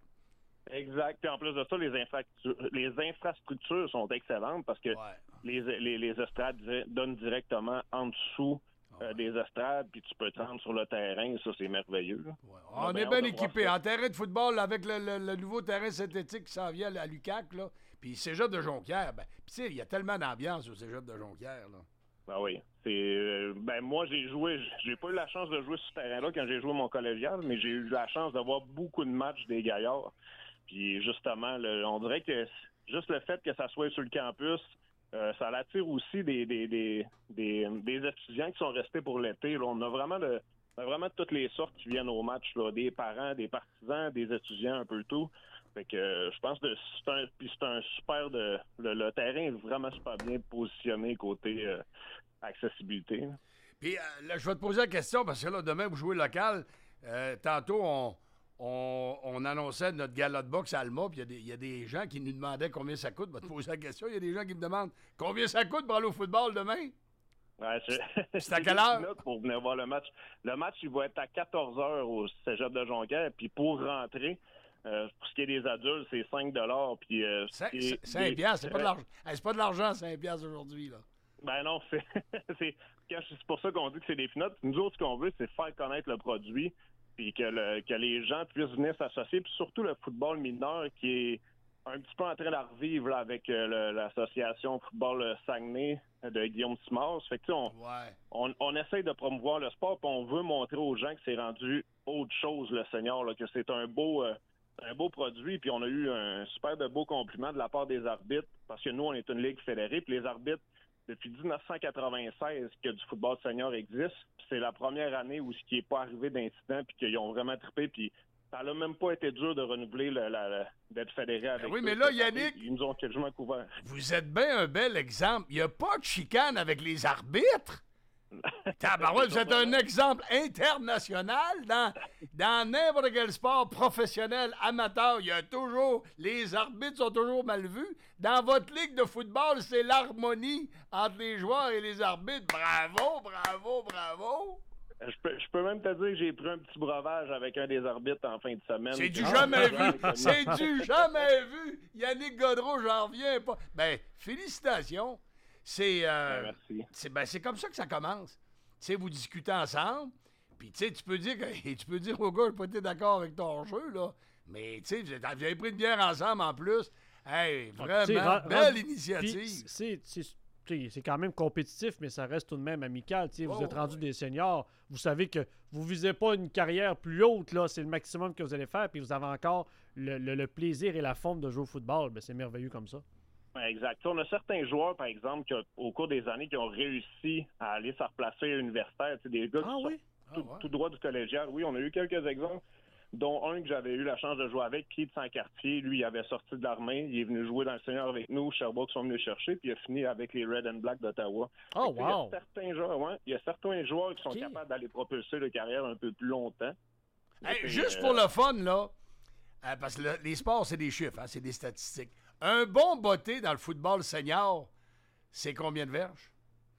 Exact. Puis en plus de ça, les infrastructures, les infrastructures sont excellentes parce que Ouais. les, les, les estrades di- donnent directement en dessous euh, des estrades, puis tu peux te rendre sur le terrain. Ça, c'est merveilleux. là. On a est bien bien hâte de voir équipé. ça. En terrain de football, là, avec le, le- le nouveau terrain synthétique qui s'en vient à l'U Q A C, là. Puis Cégep de Jonquière, ben, puis tu sais, il y a tellement d'ambiance au Cégep de Jonquière, là. Ben oui. C'est, euh, ben moi, j'ai joué, j'ai pas eu la chance de jouer sur ce terrain-là quand j'ai joué mon collégial, mais j'ai eu la chance de voir beaucoup de matchs des Gaillards. Puis justement, le- on dirait que juste le fait que ça soit sur le campus, euh, ça l'attire aussi des, des, des, des, des étudiants qui sont restés pour l'été. là. On a vraiment de, on a vraiment de toutes les sortes qui viennent au match, là. Des parents, des partisans, des étudiants, un peu tout. Fait que euh, je pense que c'est un, puis c'est un super de, le, le terrain est vraiment super bien positionné côté euh, accessibilité. là. Puis euh, là, je vais te poser la question, parce que là, demain, vous jouez local. Euh, tantôt, on, on, on annonçait notre gala de boxe à Alma, puis il y a des- il y, a des gens qui nous demandaient combien ça coûte. Je vais te poser la question. Il y a des gens qui me demandent combien ça coûte pour aller au football demain. Ouais, je- C'est à quelle heure? là pour venir voir le match. Le match, il va être à quatorze heures au Cégep de Jonquière. Puis pour rentrer, euh, pour ce qui est des adultes, c'est cinq dollars. Puis euh, ce cinq qui est cinq des- piastres, c'est pas de l'argent. Hey, c'est pas de l'argent, cinq piastres aujourd'hui, là. Ben non, c'est c'est quand- c'est pour ça qu'on dit que c'est des pinottes. Nous autres, ce qu'on veut, c'est faire connaître le produit, puis que, le, que les gens puissent venir s'associer. Puis surtout le football mineur qui est un petit peu en train de la revivre là, avec euh, le- l'association Football Saguenay de Guillaume Simard. Fait que, tu sais, on, Ouais. on, on essaye de promouvoir le sport, puis on veut montrer aux gens que c'est rendu autre chose, le senior, là, que c'est un beau euh, un beau produit, puis on a eu un super de beau compliment de la part des arbitres, parce que nous, on est une ligue fédérée, puis les arbitres, depuis dix-neuf cent quatre-vingt-seize que du football senior existe, puis c'est la première année où ce qui n'est pas arrivé d'incident, puis qu'ils ont vraiment trippé, puis ça n'a même pas été dur de renouveler le- la- la- d'être fédéré avec oui, eux. mais là, Cette Yannick- année, ils nous ont quasiment couvert. Vous êtes bien un bel exemple. Il n'y a pas de chicane avec les arbitres. Tabarouette, vous êtes un exemple international dans, dans n'importe quel sport professionnel, amateur. Il y a toujours, les arbitres sont toujours mal vus. Dans votre ligue de football, c'est l'harmonie entre les joueurs et les arbitres. Bravo, bravo, bravo. Je peux, je peux même te dire que j'ai pris un petit breuvage avec un des arbitres en fin de semaine. C'est du Ah, jamais vraiment, vu. comme- C'est du jamais vu. Yannick Godreau, j'en reviens pas. Ben, félicitations. C'est euh, Ouais, merci. c'est ben, c'est comme ça que ça commence. Tu sais, vous discutez ensemble, puis tu sais, tu peux dire que tu peux dire au gars, je n'ai pas été d'accord avec ton jeu, là. Mais tu sais, vous, êtes- vous avez pris une bière ensemble en plus. Hey, Ah, tu sais, vraiment, ren- belle ren- initiative. puis c'est- c'est- tu sais, c'est quand même compétitif, mais ça reste tout de même amical. tu sais, Vous Oh, êtes rendu ouais. des seniors. Vous savez que vous visez pas une carrière plus haute. Là, c'est le maximum que vous allez faire. Puis vous avez encore le, le- le plaisir et la forme de jouer au football. Ben, c'est merveilleux comme ça. Ouais, exact. On a certains joueurs, par exemple, qui, au cours des années, qui ont réussi à aller se replacer universitaire. Tu sais, des gars qui Ah sortent oui? tout, Ah ouais. tout droit du collégial. Oui, on a eu quelques exemples, dont un que j'avais eu la chance de jouer avec, Keith Sancartier. Lui, il avait sorti de l'armée. Il est venu jouer dans le senior avec nous. Sherbrooke sont venus le chercher, puis il a fini avec les Red and Black d'Ottawa. Oh, Fait que, tu sais, Il y wow! a certains joueurs, ouais, il y a certains joueurs qui sont Ok. capables d'aller propulser leur carrière un peu plus longtemps. Hey, Et, juste euh, pour le fun, là, euh, parce que le- les sports, c'est des chiffres, hein, c'est des statistiques. Un bon botté dans le football senior, c'est combien de verges?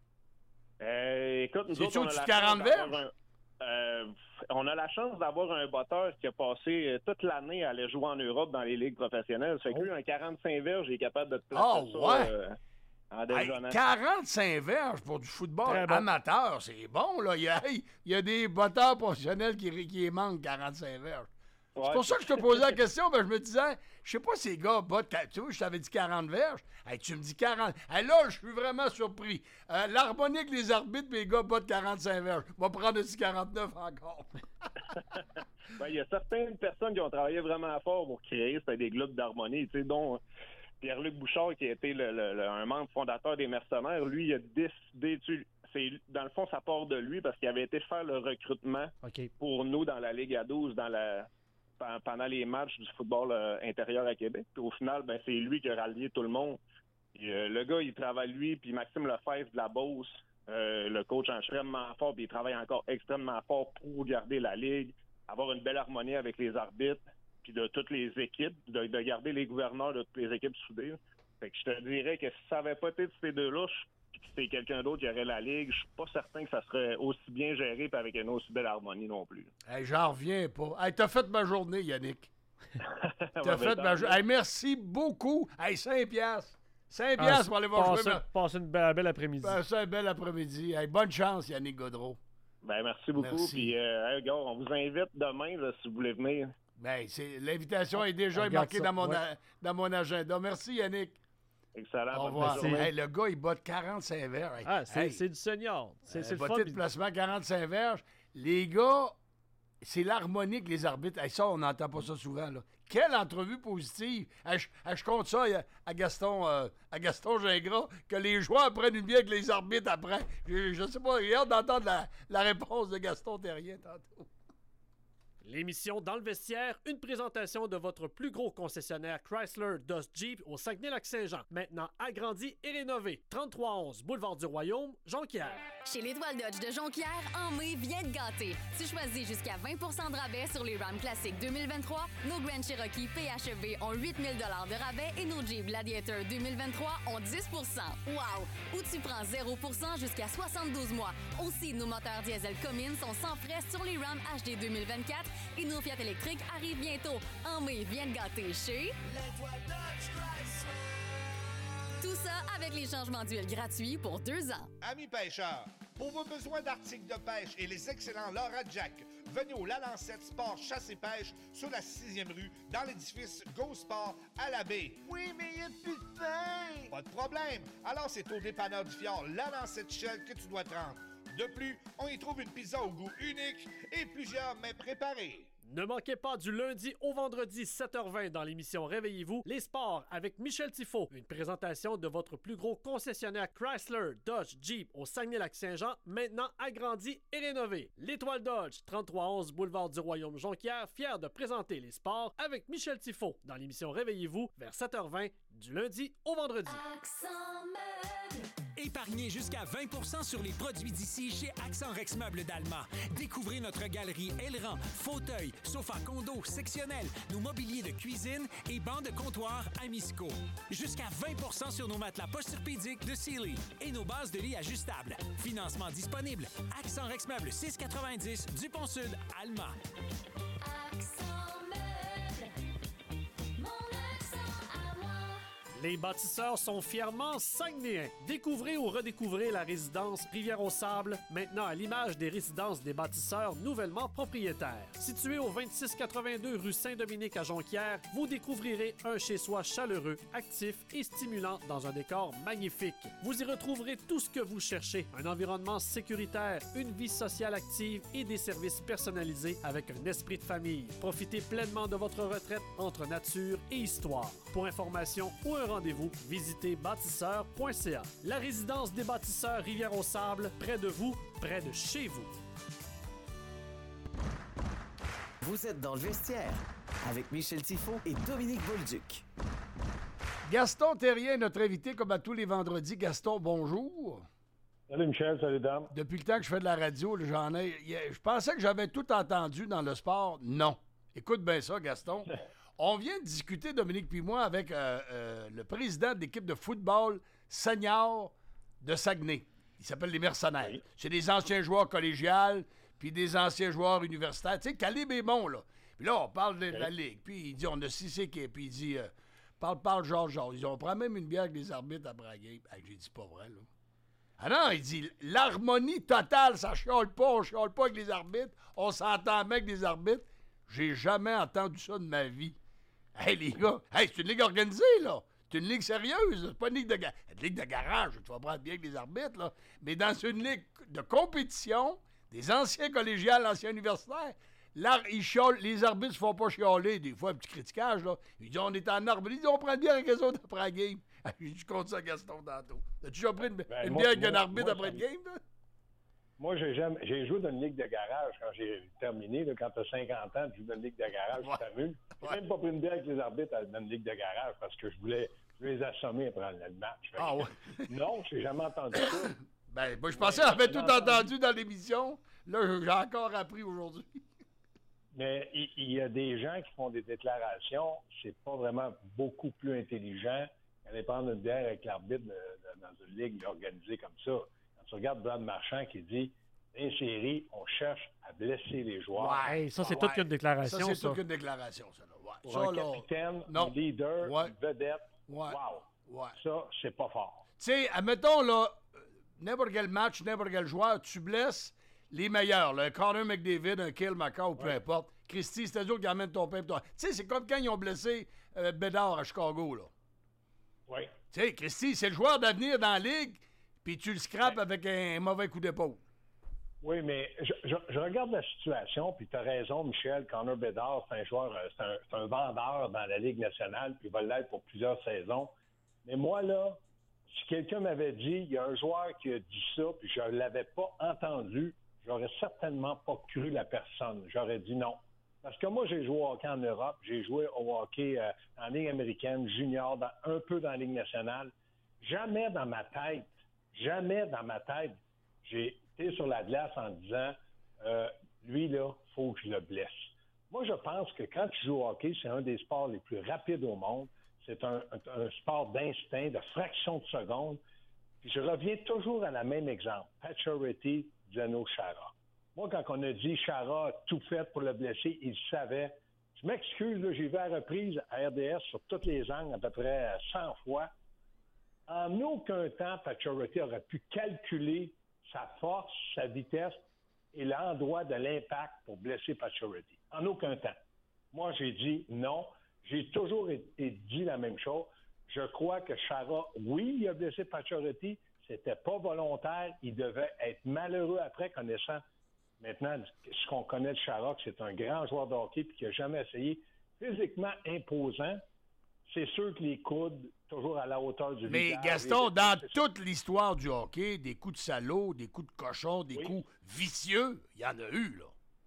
Euh, écoute, nous C'est-tu autres, on a au-dessus la de quarante chance d'avoir verges? un- euh, on a la chance d'avoir un botteur qui a passé euh, toute l'année à aller jouer en Europe dans les ligues professionnelles. Ça fait que lui, un quarante-cinq verges, il est capable de te placer Oh, ça ouais. euh, en Hey, déjeunant. quarante-cinq verges pour du football Très bon. amateur, c'est bon, là. Il y a, hey, il y a des botteurs professionnels qui, qui manquent quarante-cinq verges. Ouais, C'est pour ça que je te posais la question, ben je me disais, je sais pas si les gars bottent, tu vois, je t'avais dit quarante verges. Hey, tu me dis quarante. Hey, là, je suis vraiment surpris. Euh, L'harmonique, les arbitres, les gars bottent quarante-cinq verges. On va prendre aussi quarante-neuf encore. Ben, il y a certaines personnes qui ont travaillé vraiment fort pour créer c'était des clubs d'harmonie, tu sais, dont euh, Pierre-Luc Bouchard, qui a été le, le- le- un membre fondateur des Mercenaires. Lui, il a décidé, tu c'est dans le fond, ça part de lui parce qu'il avait été faire le recrutement OK. pour nous dans la Ligue à douze, dans la pen- pendant les matchs du football euh, intérieur à Québec. Puis au final, ben c'est lui qui a rallié tout le monde. Puis, euh, le gars, il travaille, lui, puis Maxime Lefebvre de la Beauce, euh, le coach extrêmement fort, puis il travaille encore extrêmement fort pour garder la Ligue, avoir une belle harmonie avec les arbitres, puis de toutes les équipes, de, de garder les gouverneurs de toutes les équipes soudées. Fait que je te dirais que si ça n'avait pas été de ces deux-là, puis que c'est quelqu'un d'autre qui aurait la Ligue, je suis pas certain que ça serait aussi bien géré et avec une aussi belle harmonie non plus. Hey, j'en reviens pas. Hey, t'as fait ma journée, Yannick. T'as Ouais, fait ben, ma journée. Hey, merci beaucoup. Hey, cinq piastres. cinq piastres pour aller voir Passez, jouer. ma- passez une belle, belle après-midi. Passez un bel après-midi. Hey, bonne chance, Yannick Godreau. Ben, merci beaucoup. Merci. Puis, euh, hey, gars, on vous invite demain, là, si vous voulez venir. Ben, c'est, l'invitation est déjà Regarde marquée ça, dans mon, ouais. a- dans mon agenda. Merci, Yannick. Excellent. Au bonne revoir. journée. Hey, le gars, il bat de quarante-cinq verges. Hey, Ah, c'est hey, c'est du senior. C'est c'est euh, le fun. botté de puis- placement quarante-cinq verges. Les gars, c'est l'harmonie que les arbitres. Hey, ça, on n'entend pas ça souvent. Là. Quelle entrevue positive. Hey, je, hey, je compte ça à, à Gaston euh, à Gaston Gingras, que les joueurs prennent une bière avec les arbitres après. Je, je sais pas, j'ai hâte d'entendre la, la réponse de Gaston Terrien tantôt. L'émission Dans le vestiaire, une présentation de votre plus gros concessionnaire Chrysler Dodge Jeep au Saguenay-Lac-Saint-Jean. Maintenant agrandi et rénové. trente-trois onze Boulevard du Royaume, Jonquière. Chez l'Étoile Dodge de Jonquière, en mai, viens te gâter. Tu choisis jusqu'à vingt pour cent de rabais sur les Ram Classic deux mille vingt-trois, nos Grand Cherokee P H E V ont huit mille dollars de rabais et nos Jeep Gladiator deux mille vingt-trois ont dix pour cent. Wow! Ou tu prends zéro pour cent jusqu'à soixante-douze mois. Aussi, nos moteurs diesel Cummins sont sans frais sur les Ram H D deux mille vingt-quatre et nos Fiat électriques arrivent bientôt. En mai, viens te gâter chez... Tout ça avec les changements d'huile gratuits pour deux ans. Amis pêcheurs, pour vos besoins d'articles de pêche et les excellents Laura Jack, venez au La Lancette Sport Chasse et Pêche sur la sixième rue, dans l'édifice Go Sport à la baie. Oui, mais il n'y a plus de pain! Pas de problème. Alors c'est au dépanneur du Fjord La Lancette Shell que tu dois te rendre. De plus, on y trouve une pizza au goût unique et plusieurs mets préparés. Ne manquez pas du lundi au vendredi sept heures vingt dans l'émission Réveillez-vous, les sports avec Michel Tifo. Une présentation de votre plus gros concessionnaire Chrysler, Dodge, Jeep au Saguenay-Lac-Saint-Jean, maintenant agrandi et rénové. L'Étoile Dodge, trente-trois onze Boulevard du Royaume Jonquière, fier de présenter les sports avec Michel Tifo dans l'émission Réveillez-vous vers sept heures vingt du lundi au vendredi. Épargnez jusqu'à vingt pour cent sur les produits d'ici chez Accent Rex Meubles d'Alma. Découvrez notre galerie aileron, fauteuils, sofas condo, sectionnels, nos mobiliers de cuisine et bancs de comptoir Amisco. Jusqu'à vingt pour cent sur nos matelas posturpédiques de Sealy et nos bases de lit ajustables. Financement disponible. Accent Rex Meubles six cent quatre-vingt-dix du Pont-Sud, Alma. Les bâtisseurs sont fièrement saguenéens. Découvrez ou redécouvrez la résidence Rivière-au-Sable, maintenant à l'image des résidences des bâtisseurs nouvellement propriétaires. Situé au vingt-six quatre-vingt-deux rue Saint-Dominique à Jonquière, vous découvrirez un chez-soi chaleureux, actif et stimulant dans un décor magnifique. Vous y retrouverez tout ce que vous cherchez. Un environnement sécuritaire, une vie sociale active et des services personnalisés avec un esprit de famille. Profitez pleinement de votre retraite entre nature et histoire. Pour information ou un rendez-vous, visitez bâtisseur point c a. La résidence des bâtisseurs Rivière-au-Sable, près de vous, près de chez vous. Vous êtes dans le vestiaire avec Michel Tifo et Dominique Bolduc. Gaston Terrien, notre invité, comme à tous les vendredis. Gaston, bonjour. Salut Michel, salut dame. Depuis le temps que je fais de la radio, là, j'en ai. Je pensais que j'avais tout entendu dans le sport. Non. Écoute bien ça, Gaston. On vient de discuter, Dominique puis moi, avec euh, euh, le président de l'équipe de football senior de Saguenay. Il s'appelle les Mercenaires. Oui. C'est des anciens joueurs collégiales, puis des anciens joueurs universitaires. Tu sais, Caleb est bon, là. Puis là, on parle de oui. la Ligue. Puis il dit, on a six équipes. Puis il dit, euh, parle, parle, Georges, Georges. Ils ont pris même une bière avec les arbitres après la game. Ah, j'ai dit, pas vrai, là. Ah non, il dit, l'harmonie totale, ça chiale pas. On chiale pas avec les arbitres. On s'entend bien avec les arbitres. J'ai jamais entendu ça de ma vie. Hey, les gars, hey, c'est une ligue organisée, là. C'est une ligue sérieuse. C'est pas une ligue de, ga- une ligue de garage. Tu vas prendre bien avec les arbitres, là. Mais dans une ligue de compétition, des anciens collégiales, anciens universitaires, là, ils chiolent, les arbitres se font pas chialer. Des fois, un petit critiquage, là. Ils disent, on est en arbitre. Ils disent, on prend bien avec les autres après la game. Je compte ça, Gaston, tantôt. As-tu déjà pris une, ben, une moi, bière avec moi, un arbitre moi, après une game, là? Moi, j'ai, jamais, j'ai joué dans une ligue de garage quand j'ai terminé. Là, quand tu as cinquante ans, tu joues dans une ligue de garage, ouais. tu t'amuses. J'ai ouais. même pas pris une bière avec les arbitres dans une ligue de garage parce que je voulais, je voulais les assommer après le match. Ah ouais? Non, j'ai jamais entendu ça. Ben, moi, je pensais qu'on avait tout entendu. entendu dans l'émission. Là, j'ai encore appris aujourd'hui. Mais il, il y a des gens qui font des déclarations. C'est pas vraiment beaucoup plus intelligent qu'aller prendre une bière avec l'arbitre de, de, dans une ligue organisée comme ça. Quand tu regardes Brad Marchand qui dit « Dans les séries, on cherche à blesser les joueurs. » Ouais, ça, c'est ouais. toute une déclaration. Ça, c'est ça. toute une déclaration, ça. Là. Ouais. Pour ça, un là, capitaine, non. un leader, ouais. une vedette, ouais. wow! Ouais. Ça, c'est pas fort. Tu sais, admettons, là, n'importe quel match, n'importe quel joueur, tu blesses les meilleurs. Là, un Connor McDavid, un Cale Makar, ou peu ouais. importe. Christy, c'est eux qui amènent ton pain. Tu sais, c'est comme quand ils ont blessé euh, Bédard à Chicago, là. Oui. Tu sais, Christy, c'est le joueur d'avenir dans la ligue, puis tu le scrapes ouais. avec un mauvais coup d'épaule. Oui, mais je, je, je regarde la situation, puis tu as raison, Michel. Connor Bédard, c'est un joueur, c'est un, c'est un vendeur dans la Ligue nationale, puis il va l'être pour plusieurs saisons. Mais moi, là, si quelqu'un m'avait dit, il y a un joueur qui a dit ça, puis je ne l'avais pas entendu, j'aurais certainement pas cru la personne. J'aurais dit non. Parce que moi, j'ai joué au hockey en Europe, j'ai joué au hockey euh, en Ligue américaine, junior, dans, un peu dans la Ligue nationale. Jamais dans ma tête, jamais dans ma tête, j'ai été sur la glace en disant, euh, lui, là, il faut que je le blesse. Moi, je pense que quand tu joues au hockey, c'est un des sports les plus rapides au monde. C'est un, un, un sport d'instinct, de fraction de seconde. Puis je reviens toujours à la même exemple. Pacioretty, Zdeno Chara. Moi, quand on a dit Chara a tout fait pour le blesser, il savait. Je m'excuse, là, j'ai vu à reprise à R D S sur toutes les angles à peu près cent fois. En aucun temps, Pacioretty aurait pu calculer sa force, sa vitesse et l'endroit de l'impact pour blesser Pacioretty. En aucun temps. Moi, j'ai dit non. J'ai toujours été dit la même chose. Je crois que Chara, oui, il a blessé Pacioretty. C'était pas volontaire. Il devait être malheureux après, connaissant maintenant ce qu'on connaît de Chara, que c'est un grand joueur de hockey et qui n'a jamais essayé. Physiquement imposant, c'est sûr que les coudes, toujours à la hauteur du Mais visage. Mais Gaston, dans toute l'histoire du hockey, des coups de salaud, des coups de cochon, des oui. coups vicieux, il y en a eu, là.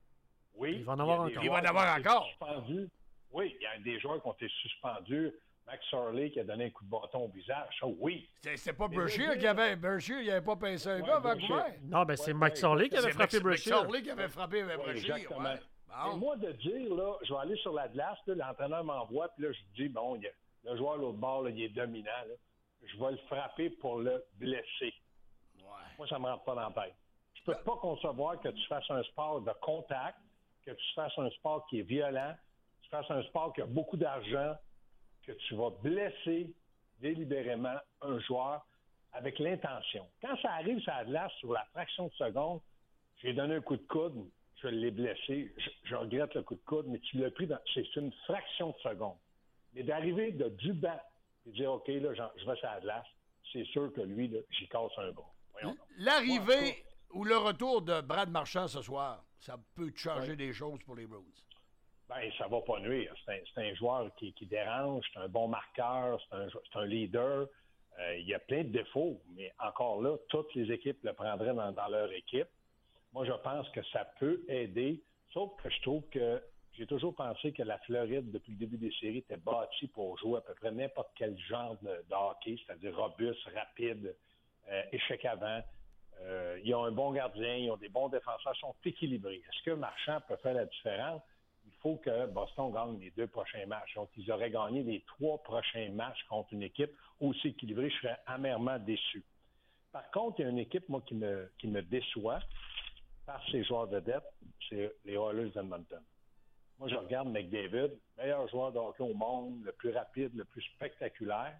Oui. Il va en avoir encore. Il va en avoir encore. Suspendus. Oui, il y a des joueurs qui ont été suspendus. Max Sorley qui a donné un coup de bâton au visage. Ça, oui. C'est, c'est pas Berkshire qui avait... Berkshire, il n'avait pas pincé un ouais, gars à Vancouver. Non, ben c'est ouais, Max Sorley qui avait frappé Berkshire. Max Sorley qui avait frappé avec ouais, Berkshire. Exactement. Ouais. Bon. Et moi, de dire, là, je vais aller sur la glace, là, l'entraîneur m'envoie, puis là, je dis, bon, il y a, le joueur à l'autre bord, là, il est dominant. Là. Je vais le frapper pour le blesser. Ouais. Moi, ça ne me rentre pas dans la tête. Je peux pas concevoir que tu fasses un sport de contact, que tu fasses un sport qui est violent, que tu fasses un sport qui a beaucoup d'argent, que tu vas blesser délibérément un joueur avec l'intention. Quand ça arrive sur la glace, sur la fraction de seconde, j'ai donné un coup de coude, je l'ai blessé, je, je regrette le coup de coude, mais tu l'as pris dans... C'est une fraction de seconde. Mais d'arriver de du banc et de dire, OK, là, je vais sur la glace, c'est sûr que lui, là, j'y casse un bras. Voyons. L'arrivée ouais, ou le retour de Brad Marchand ce soir, ça peut changer ouais. des choses pour les Bruins. Ben, ça va pas nuire. C'est un, c'est un joueur qui, qui dérange, c'est un bon marqueur, c'est un, c'est un leader. Euh, il y a plein de défauts, mais encore là, toutes les équipes le prendraient dans, dans leur équipe. Moi, je pense que ça peut aider, sauf que je trouve que j'ai toujours pensé que la Floride, depuis le début des séries, était bâtie pour jouer à peu près n'importe quel genre de, de hockey, c'est-à-dire robuste, rapide, euh, échec avant. Euh, ils ont un bon gardien, ils ont des bons défenseurs, ils sont équilibrés. Est-ce que Marchand peut faire la différence? Il faut que Boston gagne les deux prochains matchs. Donc, ils auraient gagné les trois prochains matchs contre une équipe aussi équilibrée. Je serais amèrement déçu. Par contre, il y a une équipe, moi, qui me, qui me déçoit par ses joueurs vedettes, c'est les Oilers d'Edmonton. Moi, je regarde McDavid, meilleur joueur de hockey au monde, le plus rapide, le plus spectaculaire.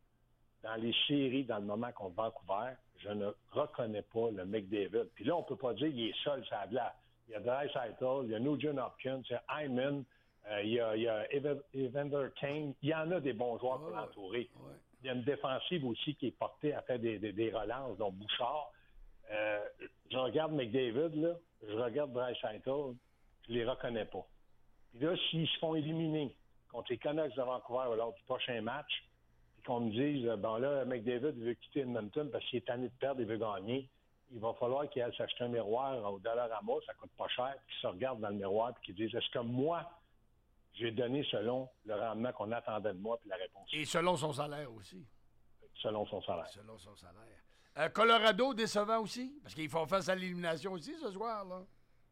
Dans les séries, dans le moment contre Vancouver, je ne reconnais pas le McDavid. Puis là, on ne peut pas dire qu'il est seul sur la glace. Il y a Draisaitl, il y a Nugent Hopkins, il y a Hyman, euh, il y a, il y a Evander Kane. Il y en a des bons joueurs pour l'entourer. Ouais. Il y a une défensive aussi qui est portée à faire des, des, des relances, dont Bouchard. Euh, je regarde McDavid, là, je regarde Draisaitl, je les reconnais pas. Puis là, s'ils se font éliminer contre les Canucks de Vancouver lors du prochain match, puis qu'on me dise, bon là, McDavid veut quitter Edmonton parce qu'il est tanné de perdre, il veut gagner, il va falloir qu'il aille s'acheter un miroir au Dollarama, ça coûte pas cher, puis qu'il se regarde dans le miroir et qu'il dise, est-ce que moi, j'ai donné selon le rendement qu'on attendait de moi, puis la réponse. Et selon son salaire aussi. Selon son salaire. Selon son salaire. Euh, Colorado, décevant aussi? Parce qu'ils font face à l'élimination aussi ce soir, là.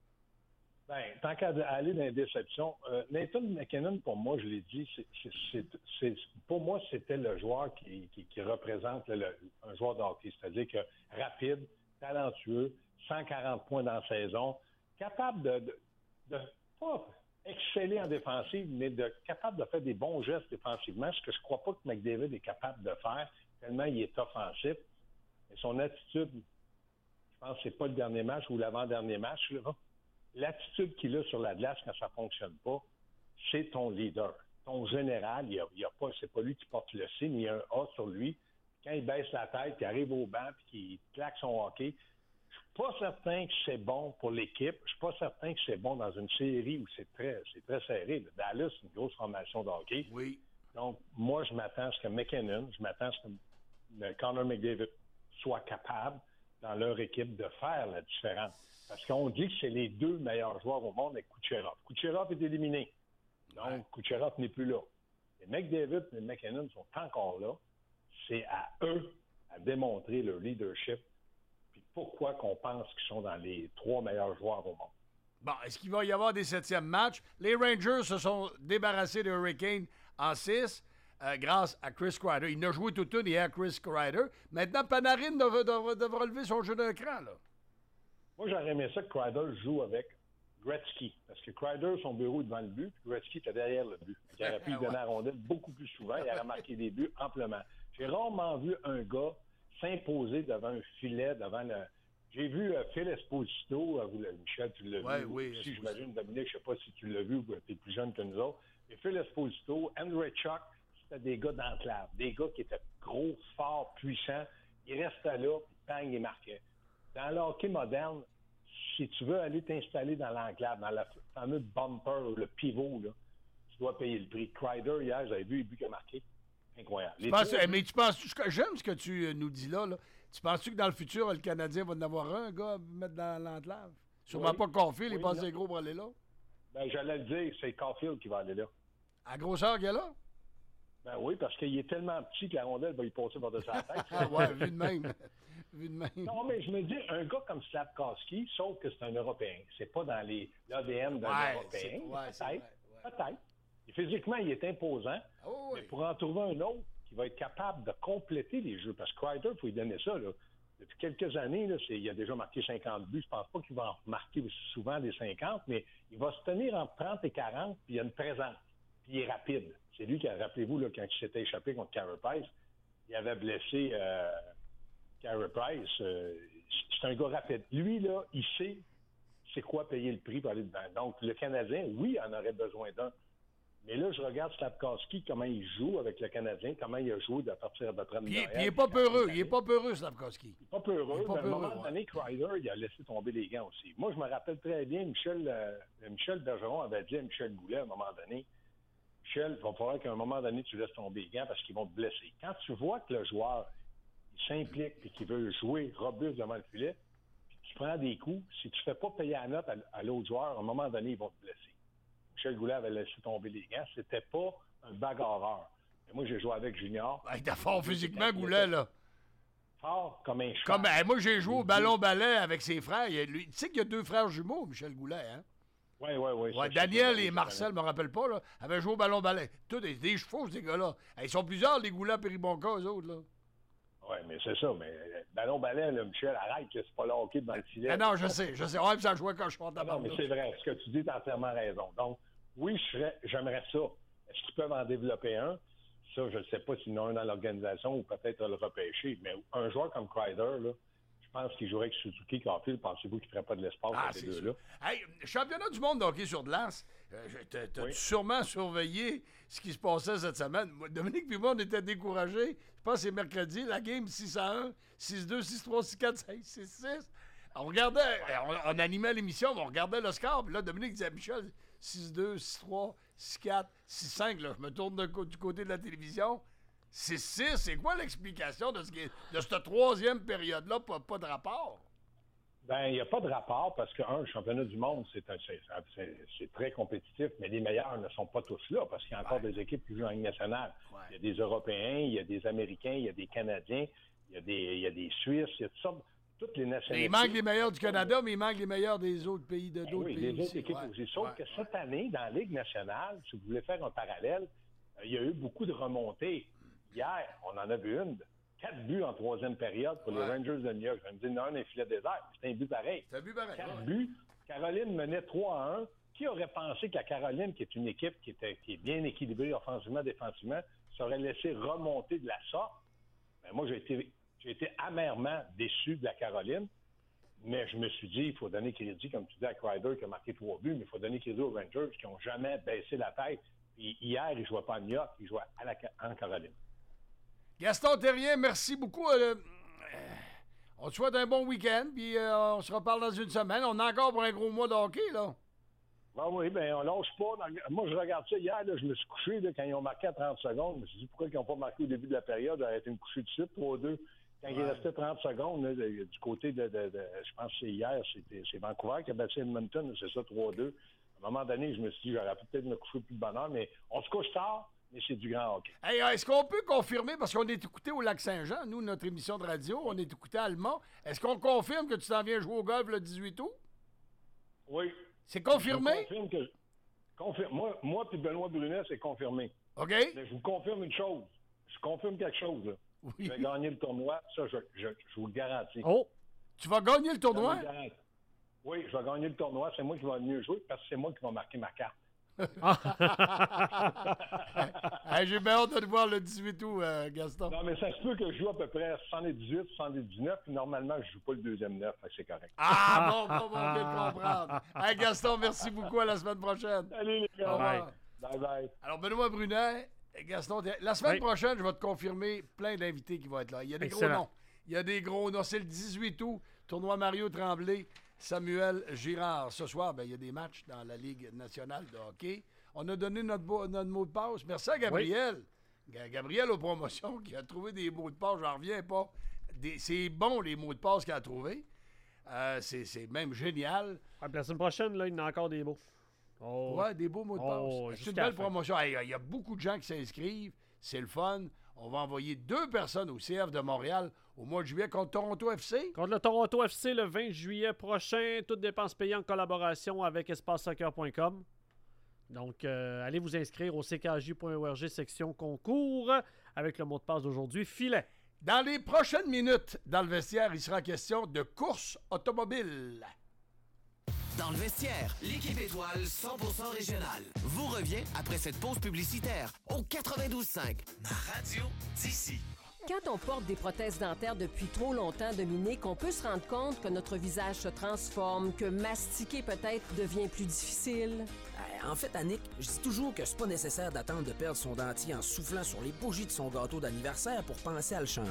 Bien, tant qu'à aller dans les déceptions, euh, Nathan McKinnon, pour moi, je l'ai dit, c'est, c'est, c'est, c'est, pour moi, c'était le joueur qui, qui, qui représente le, le, un joueur de hockey. C'est-à-dire que rapide, talentueux, cent quarante points dans la saison, capable de, de, de pas exceller en défensive, mais de capable de faire des bons gestes défensivement, ce que je crois pas que McDavid est capable de faire, tellement il est offensif. Et son attitude, je pense que c'est pas le dernier match ou l'avant-dernier match, là. L'attitude qu'il a sur la glace quand ça ne fonctionne pas, c'est ton leader. Ton général, il y a, il y a pas, c'est pas lui qui porte le signe, il y a un A sur lui. Quand il baisse la tête, il arrive au banc et qu'il claque son hockey, je suis pas certain que c'est bon pour l'équipe. Je suis pas certain que c'est bon dans une série où c'est très, c'est très serré. Le Dallas, c'est une grosse formation de hockey. Oui. Donc, moi, je m'attends à ce que McKinnon, je m'attends à ce que Connor McDavid soit capable, dans leur équipe, de faire la différence. Parce qu'on dit que c'est les deux meilleurs joueurs au monde avec Kucherov. Kucherov est éliminé. Donc, ouais. Kucherov n'est plus là. Et McDavid et McKinnon sont encore là. C'est à eux à démontrer leur leadership. Puis pourquoi qu'on pense qu'ils sont dans les trois meilleurs joueurs au monde. Bon, est-ce qu'il va y avoir des septièmes matchs? Les Rangers se sont débarrassés de Hurricane en six euh, grâce à Chris Kreider. Il n'a joué toute une et à Chris Kreider. Maintenant, Panarin devrait, devrait, devrait relever son jeu d'un cran, là. Moi, j'aurais aimé ça que Kreider joue avec Gretzky. Parce que Kreider, son bureau est devant le but, puis Gretzky était derrière le but. Il aurait pu lui donner la rondelle beaucoup plus souvent. Il aurait marqué des buts amplement. J'ai rarement vu un gars s'imposer devant un filet, devant le... J'ai vu euh, Phil Esposito, euh, vous, Michel, tu l'as ouais, vu. Oui, aussi, j'imagine, Dominique, je ne sais pas si tu l'as vu, tu es plus jeune que nous autres. Mais Phil Esposito, Andrei Chuck, c'était des gars d'enclave. Des gars qui étaient gros, forts, puissants. Ils restaient là, puis bang, ils marquaient. Dans le hockey moderne, si tu veux aller t'installer dans l'enclave, dans le fameux bumper, le pivot, là, tu dois payer le prix. Kreider, hier, j'avais vu les buts qu'il a marqué. Incroyable. Tu penses, deux, mais tu penses, j'aime ce que tu nous dis là, là. Tu penses-tu que dans le futur, le Canadien va en avoir un, gars, à mettre dans l'enclave? Sûrement oui, pas Caulfield, oui, il passe des gros pour aller là. Ben, j'allais le dire, c'est Caulfield qui va aller là. À grosseur qu'il y a là? Ben oui, parce qu'il est tellement petit que la rondelle va y passer par-dessus la tête. Ah ouais, vu de même. Vu de même. Non, mais je me dis, un gars comme Slafkovsky, sauf que c'est un Européen. C'est pas dans les l'A D N d'un ouais, Européen. Ouais, peut-être, ouais. peut-être. Et physiquement, il est imposant. Oh, oui. Mais pour en trouver un autre qui va être capable de compléter les jeux, parce que Kreider, il faut lui donner ça, là. Depuis quelques années, là, c'est, il a déjà marqué cinquante buts. Je pense pas qu'il va en marquer souvent des cinquante, mais il va se tenir entre trente et quarante, puis il a une présence. Puis il est rapide. C'est lui qui a, rappelez-vous, là, quand il s'était échappé contre Carey Price, il avait blessé euh, Carey Price. Euh, c'est un gars rapide. Lui, là, il sait c'est quoi payer le prix pour aller dedans. Donc, le Canadien, oui, en aurait besoin d'un. Mais là, je regarde Slafkovsky, comment il joue avec le Canadien, comment il a joué à partir de trente Puis il n'est pas peureux. Il n'est pas peureux, Slafkovsky. Il n'est pas peureux. Il est pas mais à un peureux, moment ouais. donné, Kreider, il a laissé tomber les gants aussi. Moi, je me rappelle très bien, Michel, euh, Michel Bergeron avait dit à Michel Goulet, à un moment donné, Michel, il va falloir qu'à un moment donné, tu laisses tomber les gants parce qu'ils vont te blesser. Quand tu vois que le joueur il s'implique et qu'il veut jouer robuste devant le filet, puis tu prends des coups, si tu ne fais pas payer la note à, à l'autre joueur, à un moment donné, ils vont te blesser. Michel Goulet avait laissé tomber les gants. C'était pas un bagarreur. Mais moi, j'ai joué avec Junior. Il était fort physiquement, Goulet, là. Fort comme un cheval. Comme, ben, moi, j'ai joué au ballon-ballet avec ses frères. Il, lui, tu sais qu'il y a deux frères jumeaux, Michel Goulet, hein? Oui, oui, oui. Ouais, Daniel et Marcel, je me rappelle pas, là, avaient joué au ballon-ballet. Tous des, des chevaux, ces gars-là. Ils sont plusieurs, les Goulet Péribonca, eux autres, là. Oui, mais c'est ça. Mais ballon-ballet, là, Michel, arrête, que c'est pas le hockey devant le filet. Ah non, je sais, je sais. Ouais, puis ça jouait quand je suis ah Non, mais c'est vrai. Ce que tu dis, t'as entièrement raison. Donc, oui, je serais, j'aimerais ça. Est-ce qu'ils peuvent en développer un? Ça, je ne sais pas s'il y en a un dans l'organisation ou peut-être le repêcher. Mais un joueur comme Kreider, là, je pense qu'il jouerait avec Suzuki, Caulfield. Pensez-vous qu'il ne ferait pas de l'espace ah, avec ces deux-là? Hey, championnat du monde de hockey sur glace, euh, t'as oui. sûrement surveillé ce qui se passait cette semaine. Dominique et moi, on était découragés. Je pense que c'est mercredi, la game six à un, six deux, six trois, six quatre, cinq, six six. On regardait, on, on animait l'émission, on regardait le score. Puis là, Dominique disait à Michel, six deux, six trois, six quatre, six cinq. Là, je me tourne de, du côté de la télévision. six six, c'est quoi l'explication de, ce qui est, de cette troisième période-là? Pas, pas de rapport. Ben, il n'y a pas de rapport parce que, un, le championnat du monde, c'est, un, c'est, c'est, c'est très compétitif, mais les meilleurs ne sont pas tous là parce qu'il y a encore ouais. des équipes qui jouent en Ligue nationale. Ouais. Il y a des Européens, il y a des Américains, il y a des Canadiens, il y a des, il y a des Suisses, il y a toutes sortes, toutes les nationalités. Il manque les meilleurs du Canada, mais il manque les meilleurs des autres pays, de, d'autres oui, pays les aussi. autres équipes ouais. aussi. Sauf ouais. que cette année, dans la Ligue nationale, si vous voulez faire un parallèle, il y a eu beaucoup de remontées. Hier, on en a vu une. Quatre buts en troisième période pour ouais. les Rangers de New York. Je me dis, non, un filet désert. C'est un but pareil. C'est un but pareil. Quatre ouais. buts. Caroline menait trois à un. Qui aurait pensé que la Caroline, qui est une équipe qui, était, qui est bien équilibrée offensivement, défensivement, serait laissée remonter de la sorte? Ben, moi, j'ai été, j'ai été amèrement déçu de la Caroline. Mais je me suis dit, il faut donner crédit, comme tu dis, à Kreider qui a marqué trois buts, mais il faut donner crédit aux Rangers qui n'ont jamais baissé la tête. Puis hier, ils ne jouaient pas à New York, ils jouaient à la, en Caroline. Gaston Terrien, merci beaucoup. Euh, on te souhaite un bon week-end, puis euh, on se reparle dans une semaine. On a encore pour un gros mois de hockey, là. Ben oui, bien, on lâche pas. Moi, je regarde ça hier, là, je me suis couché là, quand ils ont marqué à trente secondes. Je me suis dit, pourquoi ils n'ont pas marqué au début de la période? J'aurais été me coucher tout de suite, trois deux. Quand ouais. il restait trente secondes, là, du côté de, de, de, je pense que c'est hier, c'était, c'est Vancouver qui a battu Edmonton, c'est ça, trois deux. À un moment donné, je me suis dit, j'aurais peut-être me coucher plus de bonne heure, mais on se couche tard. Mais c'est du grand hockey. Hey, est-ce qu'on peut confirmer, parce qu'on est écouté au Lac-Saint-Jean, nous, notre émission de radio, on est écouté à Allemont. Est-ce qu'on confirme que tu t'en viens jouer au golf le dix-huit août? Oui. C'est confirmé? Je confirme que... Confirme. Moi, moi puis Benoît Brunet, c'est confirmé. OK. Mais je vous confirme une chose. Je confirme quelque chose, là. Oui. Je vais gagner le tournoi. Ça, je, je, je vous le garantis. Oh! Tu vas gagner le tournoi? Oui, je vais gagner le tournoi. C'est moi qui vais mieux jouer parce que c'est moi qui vais marquer ma carte. Hey, j'ai bien hâte de te voir le dix-huit août, euh, Gaston. Non, mais ça se peut que je joue à peu près à soixante-dix-huit, soixante-dix-neuf, puis normalement, je joue pas le deuxième neuf, c'est correct. Ah, bon, bon, bon, on vient de comprendre. Hey, Gaston, merci beaucoup. À la semaine prochaine. Salut, les gars. Bye. Bye, bye. Alors, Benoît Brunet, Gaston, la semaine oui. prochaine, je vais te confirmer plein d'invités qui vont être là. Il y a des Excellent. gros noms. Il y a des gros noms. C'est le dix-huit août, tournoi Mario Tremblay. Samuel Girard. Ce soir, ben, il y a des matchs dans la Ligue nationale de hockey. On a donné notre, bo- notre mot de passe. Merci à Gabriel. Oui. Gabriel aux promotions qui a trouvé des mots de passe. J'en reviens pas. Des, c'est bon, les mots de passe qu'il a trouvés. Euh, c'est, c'est même génial. Ouais, la semaine prochaine, là, il y en a encore des beaux. Oh. Ouais, des beaux mots de oh, passe. C'est une belle promotion. Il hey, y a beaucoup de gens qui s'inscrivent. C'est le fun. On va envoyer deux personnes au C F de Montréal au mois de juillet contre Toronto F C. Contre le Toronto F C le vingt juillet prochain. Toutes dépenses payées en collaboration avec espace soccer point com. Donc, euh, allez vous inscrire au c k j point org section concours avec le mot de passe d'aujourd'hui, filet. Dans les prochaines minutes, dans le vestiaire, il sera question de course automobile. Dans le vestiaire, l'équipe étoile cent pour cent régionale vous revient après cette pause publicitaire au quatre-vingt-douze cinq, ma radio d'ici. Quand on porte des prothèses dentaires depuis trop longtemps, Dominique, on peut se rendre compte que notre visage se transforme, que mastiquer peut-être devient plus difficile. En fait, Annick, je dis toujours que c'est pas nécessaire d'attendre de perdre son dentier en soufflant sur les bougies de son gâteau d'anniversaire pour penser à le changer.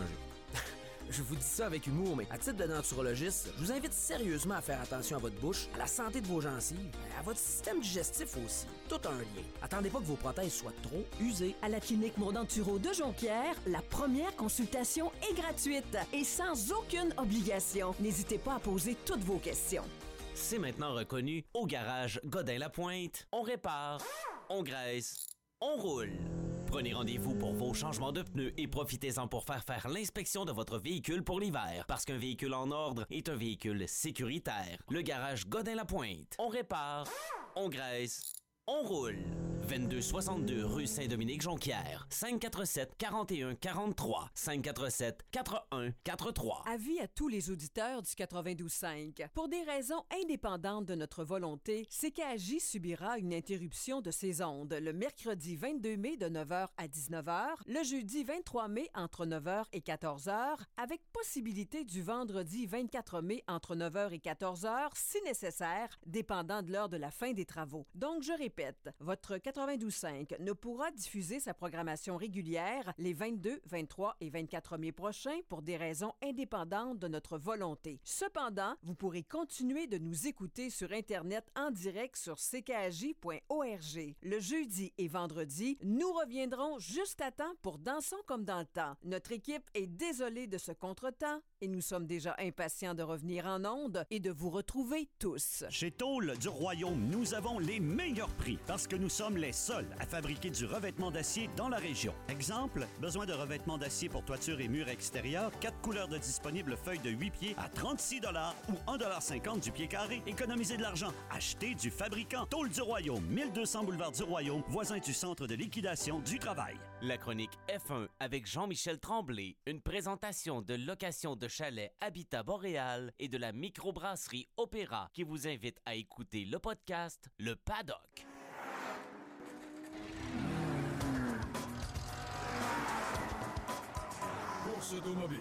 Je vous dis ça avec humour, mais à titre de denturologiste, je vous invite sérieusement à faire attention à votre bouche, à la santé de vos gencives, à votre système digestif aussi. Tout a un lien. Attendez pas que vos prothèses soient trop usées. À la clinique Mondanturo de Jonquière, la première consultation est gratuite et sans aucune obligation. N'hésitez pas à poser toutes vos questions. C'est maintenant reconnu au garage Godin-Lapointe. On répare, on graisse, on roule. Prenez rendez-vous pour vos changements de pneus et profitez-en pour faire faire l'inspection de votre véhicule pour l'hiver. Parce qu'un véhicule en ordre est un véhicule sécuritaire. Le garage Godin-Lapointe. On répare, on graisse, on roule. vingt-deux soixante-deux rue Saint-Dominique-Jonquière. cinq quatre sept, quarante et un quarante-trois. cinq quatre sept, quatre-un quatre-trois. Avis à tous les auditeurs du quatre-vingt-douze cinq. Pour des raisons indépendantes de notre volonté, C K J subira une interruption de ses ondes le mercredi vingt-deux mai de neuf heures à dix-neuf heures, le jeudi vingt-trois mai entre neuf heures et quatorze heures, avec possibilité du vendredi vingt-quatre mai entre neuf heures et quatorze heures, si nécessaire, dépendant de l'heure de la fin des travaux. Donc, je répète, votre quatre-vingt-douze quatre-vingt-douze cinq ne pourra diffuser sa programmation régulière les vingt-deux, vingt-trois et vingt-quatre mai prochains pour des raisons indépendantes de notre volonté. Cependant, vous pourrez continuer de nous écouter sur Internet en direct sur c k a j point org. Le jeudi et vendredi, nous reviendrons juste à temps pour Dansons comme dans le temps. Notre équipe est désolée de ce contretemps et nous sommes déjà impatients de revenir en ondes et de vous retrouver tous. Chez Tôle du Royaume, nous avons les meilleurs prix parce que nous sommes les seuls à fabriquer du revêtement d'acier dans la région. Exemple, besoin de revêtement d'acier pour toiture et murs extérieurs, quatre couleurs de disponibles feuilles de huit pieds à trente-six dollars ou un dollar cinquante du pied carré. Économisez de l'argent. Achetez du fabricant. Tôle du Royaume, mille deux cents boulevard du Royaume, voisin du Centre de liquidation du travail. La chronique F un avec Jean-Michel Tremblay, une présentation de location de chalet Habitat Boréal et de la microbrasserie Opéra qui vous invite à écouter le podcast Le Paddock. Course automobile.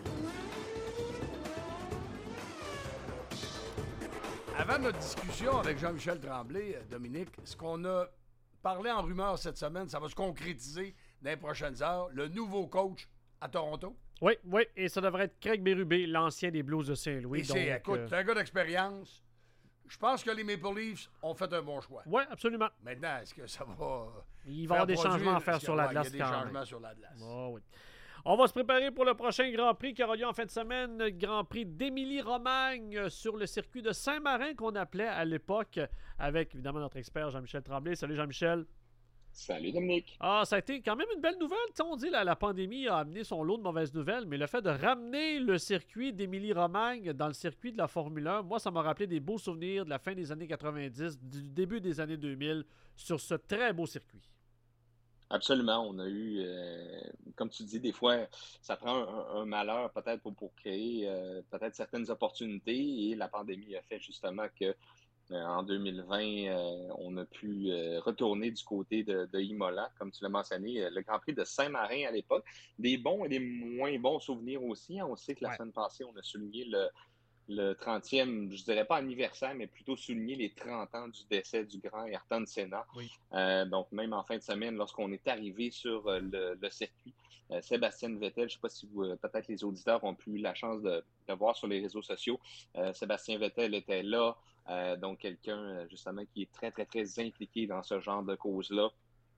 Avant notre discussion avec Jean-Michel Tremblay, Dominique, ce qu'on a parlé en rumeur cette semaine, ça va se concrétiser dans les prochaines heures. Le nouveau coach à Toronto. Oui, oui, et ça devrait être Craig Berube, l'ancien des Blues de Saint-Louis. Et c'est, donc, écoute, euh... c'est un gars d'expérience. Je pense que les Maple Leafs ont fait un bon choix. Oui, absolument. Maintenant, est-ce que ça va... Il va y avoir des produire? changements à faire sur la glace. Il y a des changements sur la glace. Oh, oui. On va se préparer pour le prochain Grand Prix qui aura lieu en fin de semaine. Le Grand Prix d'Émilie-Romagne sur le circuit de Saint-Marin qu'on appelait à l'époque avec, évidemment, notre expert Jean-Michel Tremblay. Salut Jean-Michel. Salut Dominique. Ah, ça a été quand même une belle nouvelle. T'sais, on dit que la, la pandémie a amené son lot de mauvaises nouvelles, mais le fait de ramener le circuit d'Émilie-Romagne dans le circuit de la Formule un, moi, ça m'a rappelé des beaux souvenirs de la fin des années quatre-vingt-dix, du début des années deux mille, sur ce très beau circuit. Absolument. On a eu, euh, comme tu dis, des fois, ça prend un, un malheur peut-être pour, pour créer euh, peut-être certaines opportunités, et la pandémie a fait justement que en deux mille vingt, euh, on a pu euh, retourner du côté de, de Imola, comme tu l'as mentionné, le Grand Prix de Saint-Marin à l'époque. Des bons et des moins bons souvenirs aussi. On sait que la ouais. semaine passée, on a souligné le, le trentième, je dirais pas anniversaire, mais plutôt souligné les trente ans du décès du grand Ayrton Senna. Oui. Euh, donc, même en fin de semaine, lorsqu'on est arrivé sur euh, le, le circuit, euh, Sébastien Vettel, je ne sais pas si vous, euh, peut-être les auditeurs ont pu eu la chance de, de voir sur les réseaux sociaux, euh, Sébastien Vettel était là. Euh, donc, quelqu'un, justement, qui est très, très, très impliqué dans ce genre de cause-là.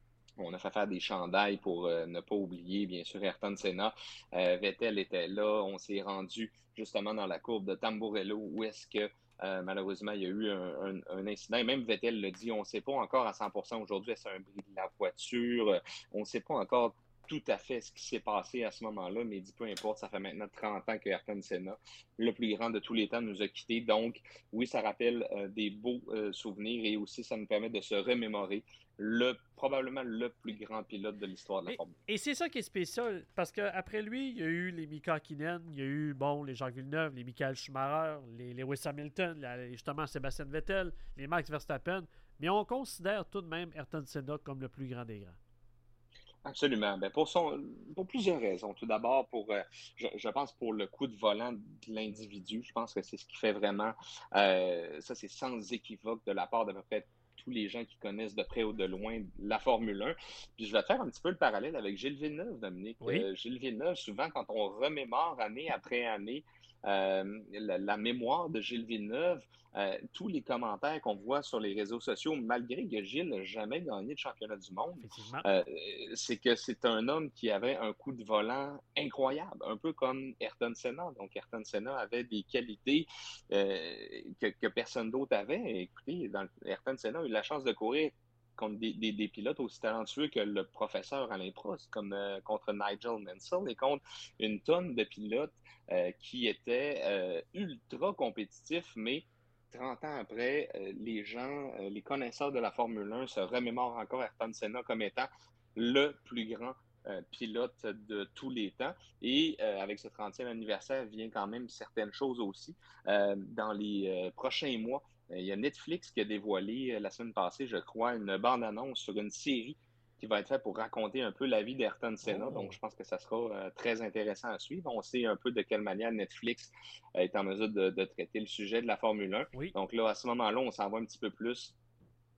On a fait faire des chandails pour euh, ne pas oublier, bien sûr, Ayrton Senna. Euh, Vettel était là. On s'est rendu, justement, dans la courbe de Tamburello, où est-ce que, euh, malheureusement, il y a eu un, un, un incident. Et même Vettel le dit, on ne sait pas encore à cent pour cent aujourd'hui, est-ce un bris de la voiture? On ne sait pas encore tout à fait ce qui s'est passé à ce moment-là, mais il dit peu importe, ça fait maintenant trente ans que Ayrton Senna, le plus grand de tous les temps, nous a quittés. Donc, oui, ça rappelle euh, des beaux euh, souvenirs, et aussi ça nous permet de se remémorer le probablement le plus grand pilote de l'histoire de la Formule un. Et c'est ça qui est spécial, parce qu'après lui, il y a eu les Mika Hakkinen, il y a eu bon, les Jacques Villeneuve, les Michael Schumacher, les Lewis Hamilton, la, justement Sébastien Vettel, les Max Verstappen, mais on considère tout de même Ayrton Senna comme le plus grand des grands. Absolument. Bien, pour, son, pour plusieurs raisons. Tout d'abord, pour, euh, je, je pense pour le coup de volant de l'individu. Je pense que c'est ce qui fait vraiment, euh, ça c'est sans équivoque de la part d'à peu près tous les gens qui connaissent de près ou de loin la Formule un. Puis je vais te faire un petit peu le parallèle avec Gilles Villeneuve, Dominique. Oui. Euh, Gilles Villeneuve, souvent quand on remémore année après année euh, la, la mémoire de Gilles Villeneuve, euh, tous les commentaires qu'on voit sur les réseaux sociaux, malgré que Gilles n'a jamais gagné de championnat du monde, euh, c'est que c'est un homme qui avait un coup de volant incroyable, un peu comme Ayrton Senna. Donc Ayrton Senna avait des qualités euh, que, que personne d'autre avait. Écoutez, dans, Ayrton Senna a eu la chance de courir contre des, des, des pilotes aussi talentueux que le professeur Alain Prost, comme euh, contre Nigel Mansell, et contre une tonne de pilotes euh, qui étaient euh, ultra compétitifs, mais trente ans après, euh, les gens, euh, les connaisseurs de la Formule un se remémorent encore Ayrton Senna comme étant le plus grand euh, pilote de tous les temps. Et euh, avec ce trentième anniversaire vient quand même certaines choses aussi. Euh, dans les euh, prochains mois, il y a Netflix qui a dévoilé la semaine passée, je crois, une bande-annonce sur une série qui va être faite pour raconter un peu la vie d'Ayrton Senna. Oh. Donc, je pense que ça sera euh, très intéressant à suivre. On sait un peu de quelle manière Netflix euh, est en mesure de, de traiter le sujet de la Formule un. Oui. Donc là, à ce moment-là, on s'en va un petit peu plus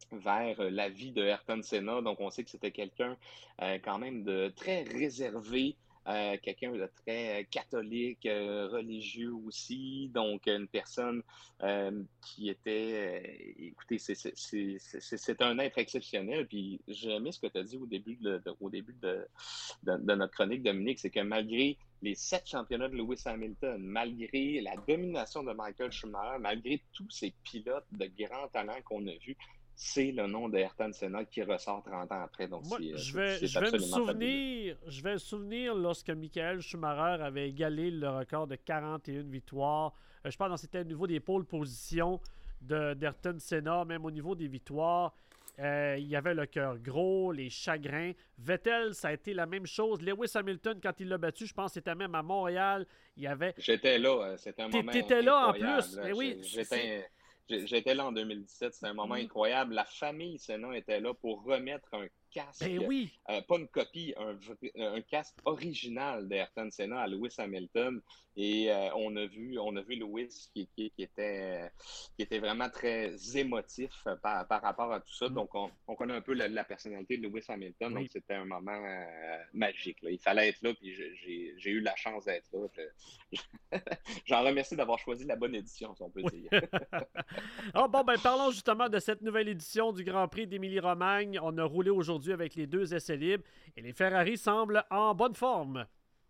vers la vie de Ayrton Senna. Donc, on sait que c'était quelqu'un euh, quand même de très réservé, euh, quelqu'un de très catholique, euh, religieux aussi. Donc, une personne euh, qui était... euh, écoutez, c'est, c'est, c'est, c'est, c'est un être exceptionnel. Puis, j'ai aimé ce que tu as dit au début, de, de- au début de, de, de notre chronique, Dominique, c'est que malgré les sept championnats de Lewis Hamilton, malgré la domination de Michael Schumacher, malgré tous ces pilotes de grand talent qu'on a vus, c'est le nom d'Ayrton Senna qui ressort trente ans après. Donc, Moi, c'est, je c'est, vais, c'est je vais me absolument fabuleux. souvenir, je vais me souvenir lorsque Michael Schumacher avait égalé le record de quarante et une victoires. Euh, je pense que c'était au niveau des pôles positions de, d'Ayrton Senna, même au niveau des victoires. Euh, il y avait le cœur gros, les chagrins. Vettel, ça a été la même chose. Lewis Hamilton, quand il l'a battu, je pense que c'était même à Montréal. Il y avait... J'étais là, euh, c'était un T'é- moment T'étais là en incroyable, plus. là. Mais oui, J'ai- c'est- J'étais, j'ai- j'étais là en deux mille dix-sept, c'était un moment Mm. incroyable. La famille Senna était là pour remettre un casque, Ben oui. euh, pas une copie, un, vrai- un casque original d'Ayrton Senna à Lewis Hamilton. Et euh, on a vu, on a vu Lewis qui, qui, qui était, qui était vraiment très émotif euh, par, par rapport à tout ça. Mm. Donc, on, on connaît un peu la, la personnalité de Lewis Hamilton. Oui. Donc, c'était un moment euh, magique, là. Il fallait être là, puis j'ai- j'ai j'ai eu la chance d'être là. Je- J'en remercie d'avoir choisi la bonne édition, si on peut dire. Ah, bon, ben parlons justement de cette nouvelle édition du Grand Prix d'Émilie-Romagne. On a roulé aujourd'hui avec les deux essais libres et les Ferrari semblent en bonne forme.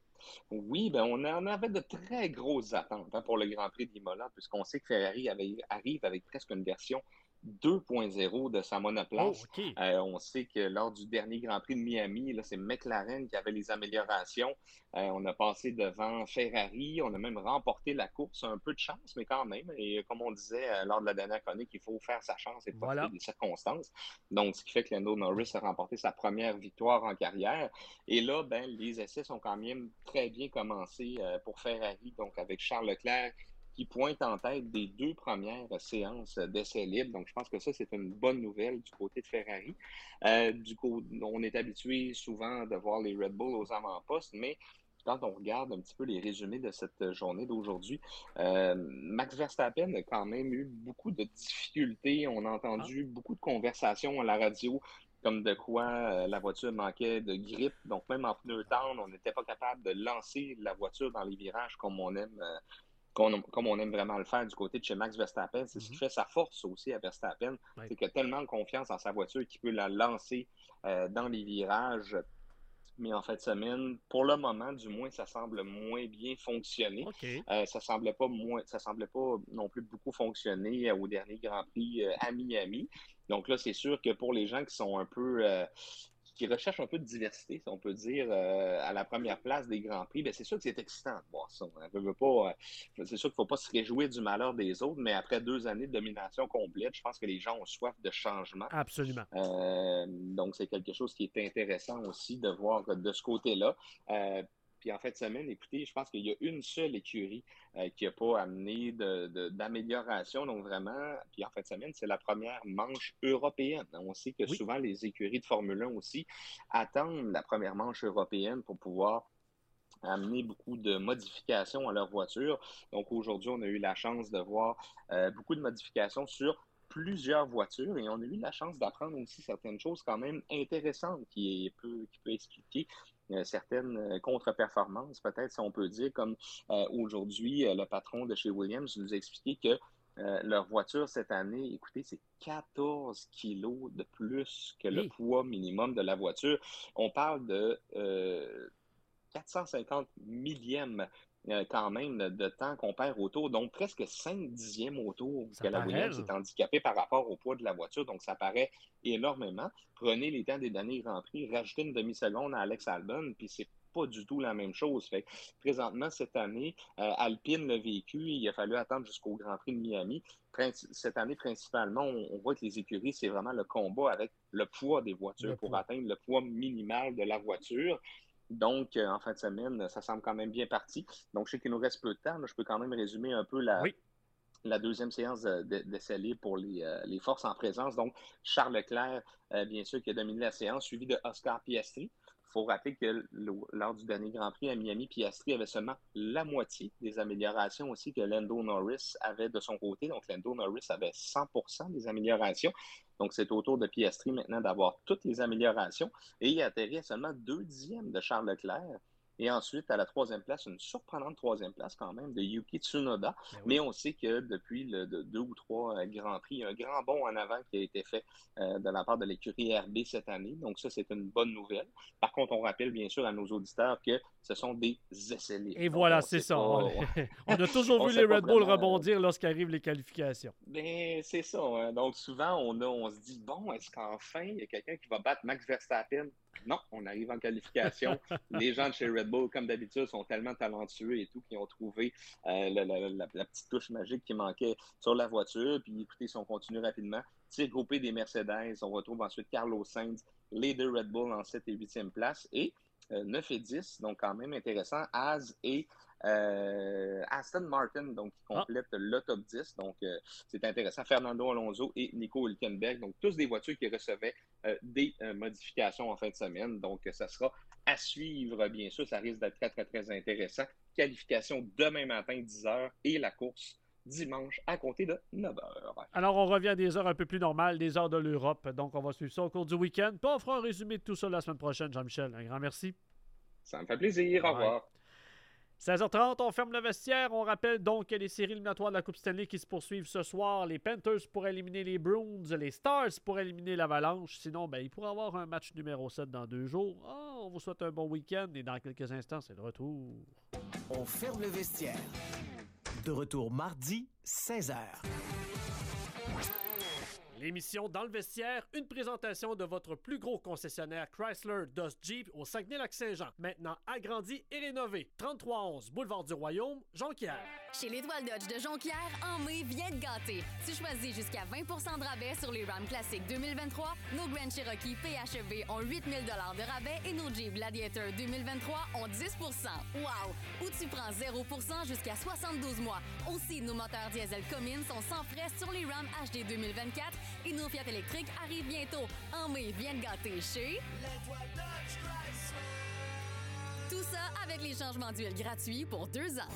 Oui, ben on en avait de très grosses attentes hein, pour le Grand Prix d'Imola, puisqu'on sait que Ferrari avait- arrive avec presque une version deux point zéro de sa Oh, monoplace. OK. Euh, on sait que lors du dernier Grand Prix de Miami, là, c'est McLaren qui avait les améliorations. Euh, on a passé devant Ferrari, on a même remporté la course, un peu de chance, mais quand même. Et comme on disait euh, lors de la dernière chronique, il faut faire sa chance et profiter Voilà. des circonstances. Donc, ce qui fait que Lando Norris a remporté sa première victoire en carrière. Et là, ben, les essais sont quand même très bien commencés euh, pour Ferrari, donc avec Charles Leclerc qui pointe en tête des deux premières séances d'essais libres. Donc, je pense que ça, c'est une bonne nouvelle du côté de Ferrari. Euh, du coup, on est habitué souvent de voir les Red Bull aux avant-postes, mais quand on regarde un petit peu les résumés de cette journée d'aujourd'hui, euh, Max Verstappen a quand même eu beaucoup de difficultés. On a entendu beaucoup de conversations à la radio comme de quoi euh, la voiture manquait de grip. Donc, même en pneu tendre, on n'était pas capable de lancer la voiture dans les virages comme on aime euh, qu'on- comme on aime vraiment le faire du côté de chez Max Verstappen. C'est ce qui fait sa force aussi à Verstappen. Ouais. C'est qu'il a tellement de confiance en sa voiture qu'il peut la lancer euh, dans les virages. Mais en fin de semaine, pour le moment, du moins, ça semble moins bien fonctionner. OK. Euh, ça semblait pas moins, ça semblait pas non plus beaucoup fonctionner euh, au dernier Grand Prix euh, à Miami. Donc là, c'est sûr que pour les gens qui sont un peu, euh, qui recherchent un peu de diversité, si on peut dire, euh, à la première place des Grands Prix, ben c'est sûr que c'est excitant de voir ça. On veut, veut pas, euh, c'est sûr qu'il ne faut pas se réjouir du malheur des autres, mais après deux années de domination complète, je pense que les gens ont soif de changement. Absolument. Euh, donc, c'est quelque chose qui est intéressant aussi de voir de ce côté-là. Euh, puis en fin de semaine, écoutez, je pense qu'il y a une seule écurie euh, qui n'a pas amené de, de, d'amélioration. Donc vraiment, puis en fin de semaine, c'est la première manche européenne. On sait que Oui. souvent les écuries de Formule un aussi attendent la première manche européenne pour pouvoir amener beaucoup de modifications à leur voiture. Donc aujourd'hui, on a eu la chance de voir euh, beaucoup de modifications sur plusieurs voitures et on a eu la chance d'apprendre aussi certaines choses quand même intéressantes qui peut, qui peut expliquer euh, certaines euh, contre-performances, peut-être si on peut dire, comme euh, aujourd'hui, euh, le patron de chez Williams nous a expliqué que euh, leur voiture cette année, écoutez, c'est quatorze kilos de plus que le Oui. poids minimum de la voiture. On parle de euh, quatre cent cinquante millièmes euh, quand même de temps qu'on perd autour, donc presque cinq dixièmes autour Ça que la paraît, Williams là. est handicapée par rapport au poids de la voiture, donc ça paraît énormément. Prenez les temps des derniers Grands Prix, rajoutez une demi-seconde à Alex Albon, puis c'est pas du tout la même chose. Fait que, présentement, cette année, euh, Alpine l'a vécu, il a fallu attendre jusqu'au Grand Prix de Miami. Princi- Cette année, principalement, on, on voit que les écuries, c'est vraiment le combat avec le poids des voitures Le pour poids. atteindre le poids minimal de la voiture. Donc, euh, en fin de semaine, ça semble quand même bien parti. Donc, je sais qu'il nous reste peu de temps. Là, je peux quand même résumer un peu la, Oui. la deuxième séance d'essai libre pour les, euh, les forces en présence. Donc, Charles Leclerc, euh, bien sûr, qui a dominé la séance, suivi de Oscar Piastri. Il faut rappeler que le, lors du dernier Grand Prix à Miami, Piastri avait seulement la moitié des améliorations aussi que Lando Norris avait de son côté. Donc, Lando Norris avait cent pour cent des améliorations. Donc, c'est au tour de Piastri maintenant d'avoir toutes les améliorations. Et il a atterri à seulement deux dixièmes de Charles Leclerc. Et ensuite, à la troisième place, une surprenante troisième place quand même de Yuki Tsunoda. Mais, oui. Mais on sait que depuis le, de, deux ou trois euh, Grands Prix, il y a un grand bond en avant qui a été fait euh, de la part de l'écurie R B cette année. Donc ça, c'est une bonne nouvelle. Par contre, on rappelle bien sûr à nos auditeurs que ce sont des essais libres. Et donc, voilà, c'est ça. Pas, on, on a toujours vu les Red Bull vraiment rebondir lorsqu'arrivent les qualifications. Bien, c'est ça. Hein. Donc souvent, on, a, on se dit, bon, est-ce qu'enfin, il y a quelqu'un qui va battre Max Verstappen? Non, on arrive en qualification. Les gens de chez Red Bull, comme d'habitude, sont tellement talentueux et tout qu'ils ont trouvé euh, la, la, la, la petite touche magique qui manquait sur la voiture. Puis écoutez, si on continue rapidement, tir groupé des Mercedes, on retrouve ensuite Carlos Sainz, les deux Red Bull en sept et huitième place. Et euh, neuf et dix, donc quand même intéressant, Haas et euh, Aston Martin, donc qui complète ah. le top dix. Donc euh, c'est intéressant. Fernando Alonso et Nico Hülkenberg, donc tous des voitures qui recevaient euh, des euh, modifications en fin de semaine. Donc ça sera à suivre, bien sûr. Ça risque d'être très, très, très intéressant. Qualification demain matin, dix heures, et la course dimanche à compter de neuf heures. Alors, on revient à des heures un peu plus normales, des heures de l'Europe. Donc, on va suivre ça au cours du week-end. Puis, on fera un résumé de tout ça la semaine prochaine, Jean-Michel. Un grand merci. Ça me fait plaisir. Au revoir. seize heures trente, on ferme le vestiaire. On rappelle donc que les séries éliminatoires de la Coupe Stanley qui se poursuivent ce soir. Les Panthers pourraient éliminer les Bruins, les Stars pourraient éliminer l'Avalanche. Sinon, ben, il pourrait y avoir un match numéro sept dans deux jours. Oh, on vous souhaite un bon week-end et dans quelques instants, c'est le retour. On ferme le vestiaire. De retour mardi, seize heures. L'émission Dans le vestiaire, une présentation de votre plus gros concessionnaire Chrysler Dodge Jeep au Saguenay-Lac-Saint-Jean. Maintenant agrandi et rénové. trente-trois onze Boulevard du Royaume, Jonquière. Chez l'Étoile Dodge de Jonquière, en mai, viens te gâter. Tu choisis jusqu'à vingt pour cent de rabais sur les Ram Classic deux mille vingt-trois, nos Grand Cherokee P H E V ont huit mille dollars de rabais et nos Jeep Gladiator deux mille vingt-trois ont dix pour cent. Wow! Ou tu prends zéro pour cent jusqu'à soixante-douze mois. Aussi, nos moteurs diesel Cummins sont sans frais sur les Ram H D deux mille vingt-quatre et nos Fiat électriques arrivent bientôt. En mai, viens te gâter chez l'Étoile Dodge Chrysler. Tout ça avec les changements d'huile gratuits pour deux ans.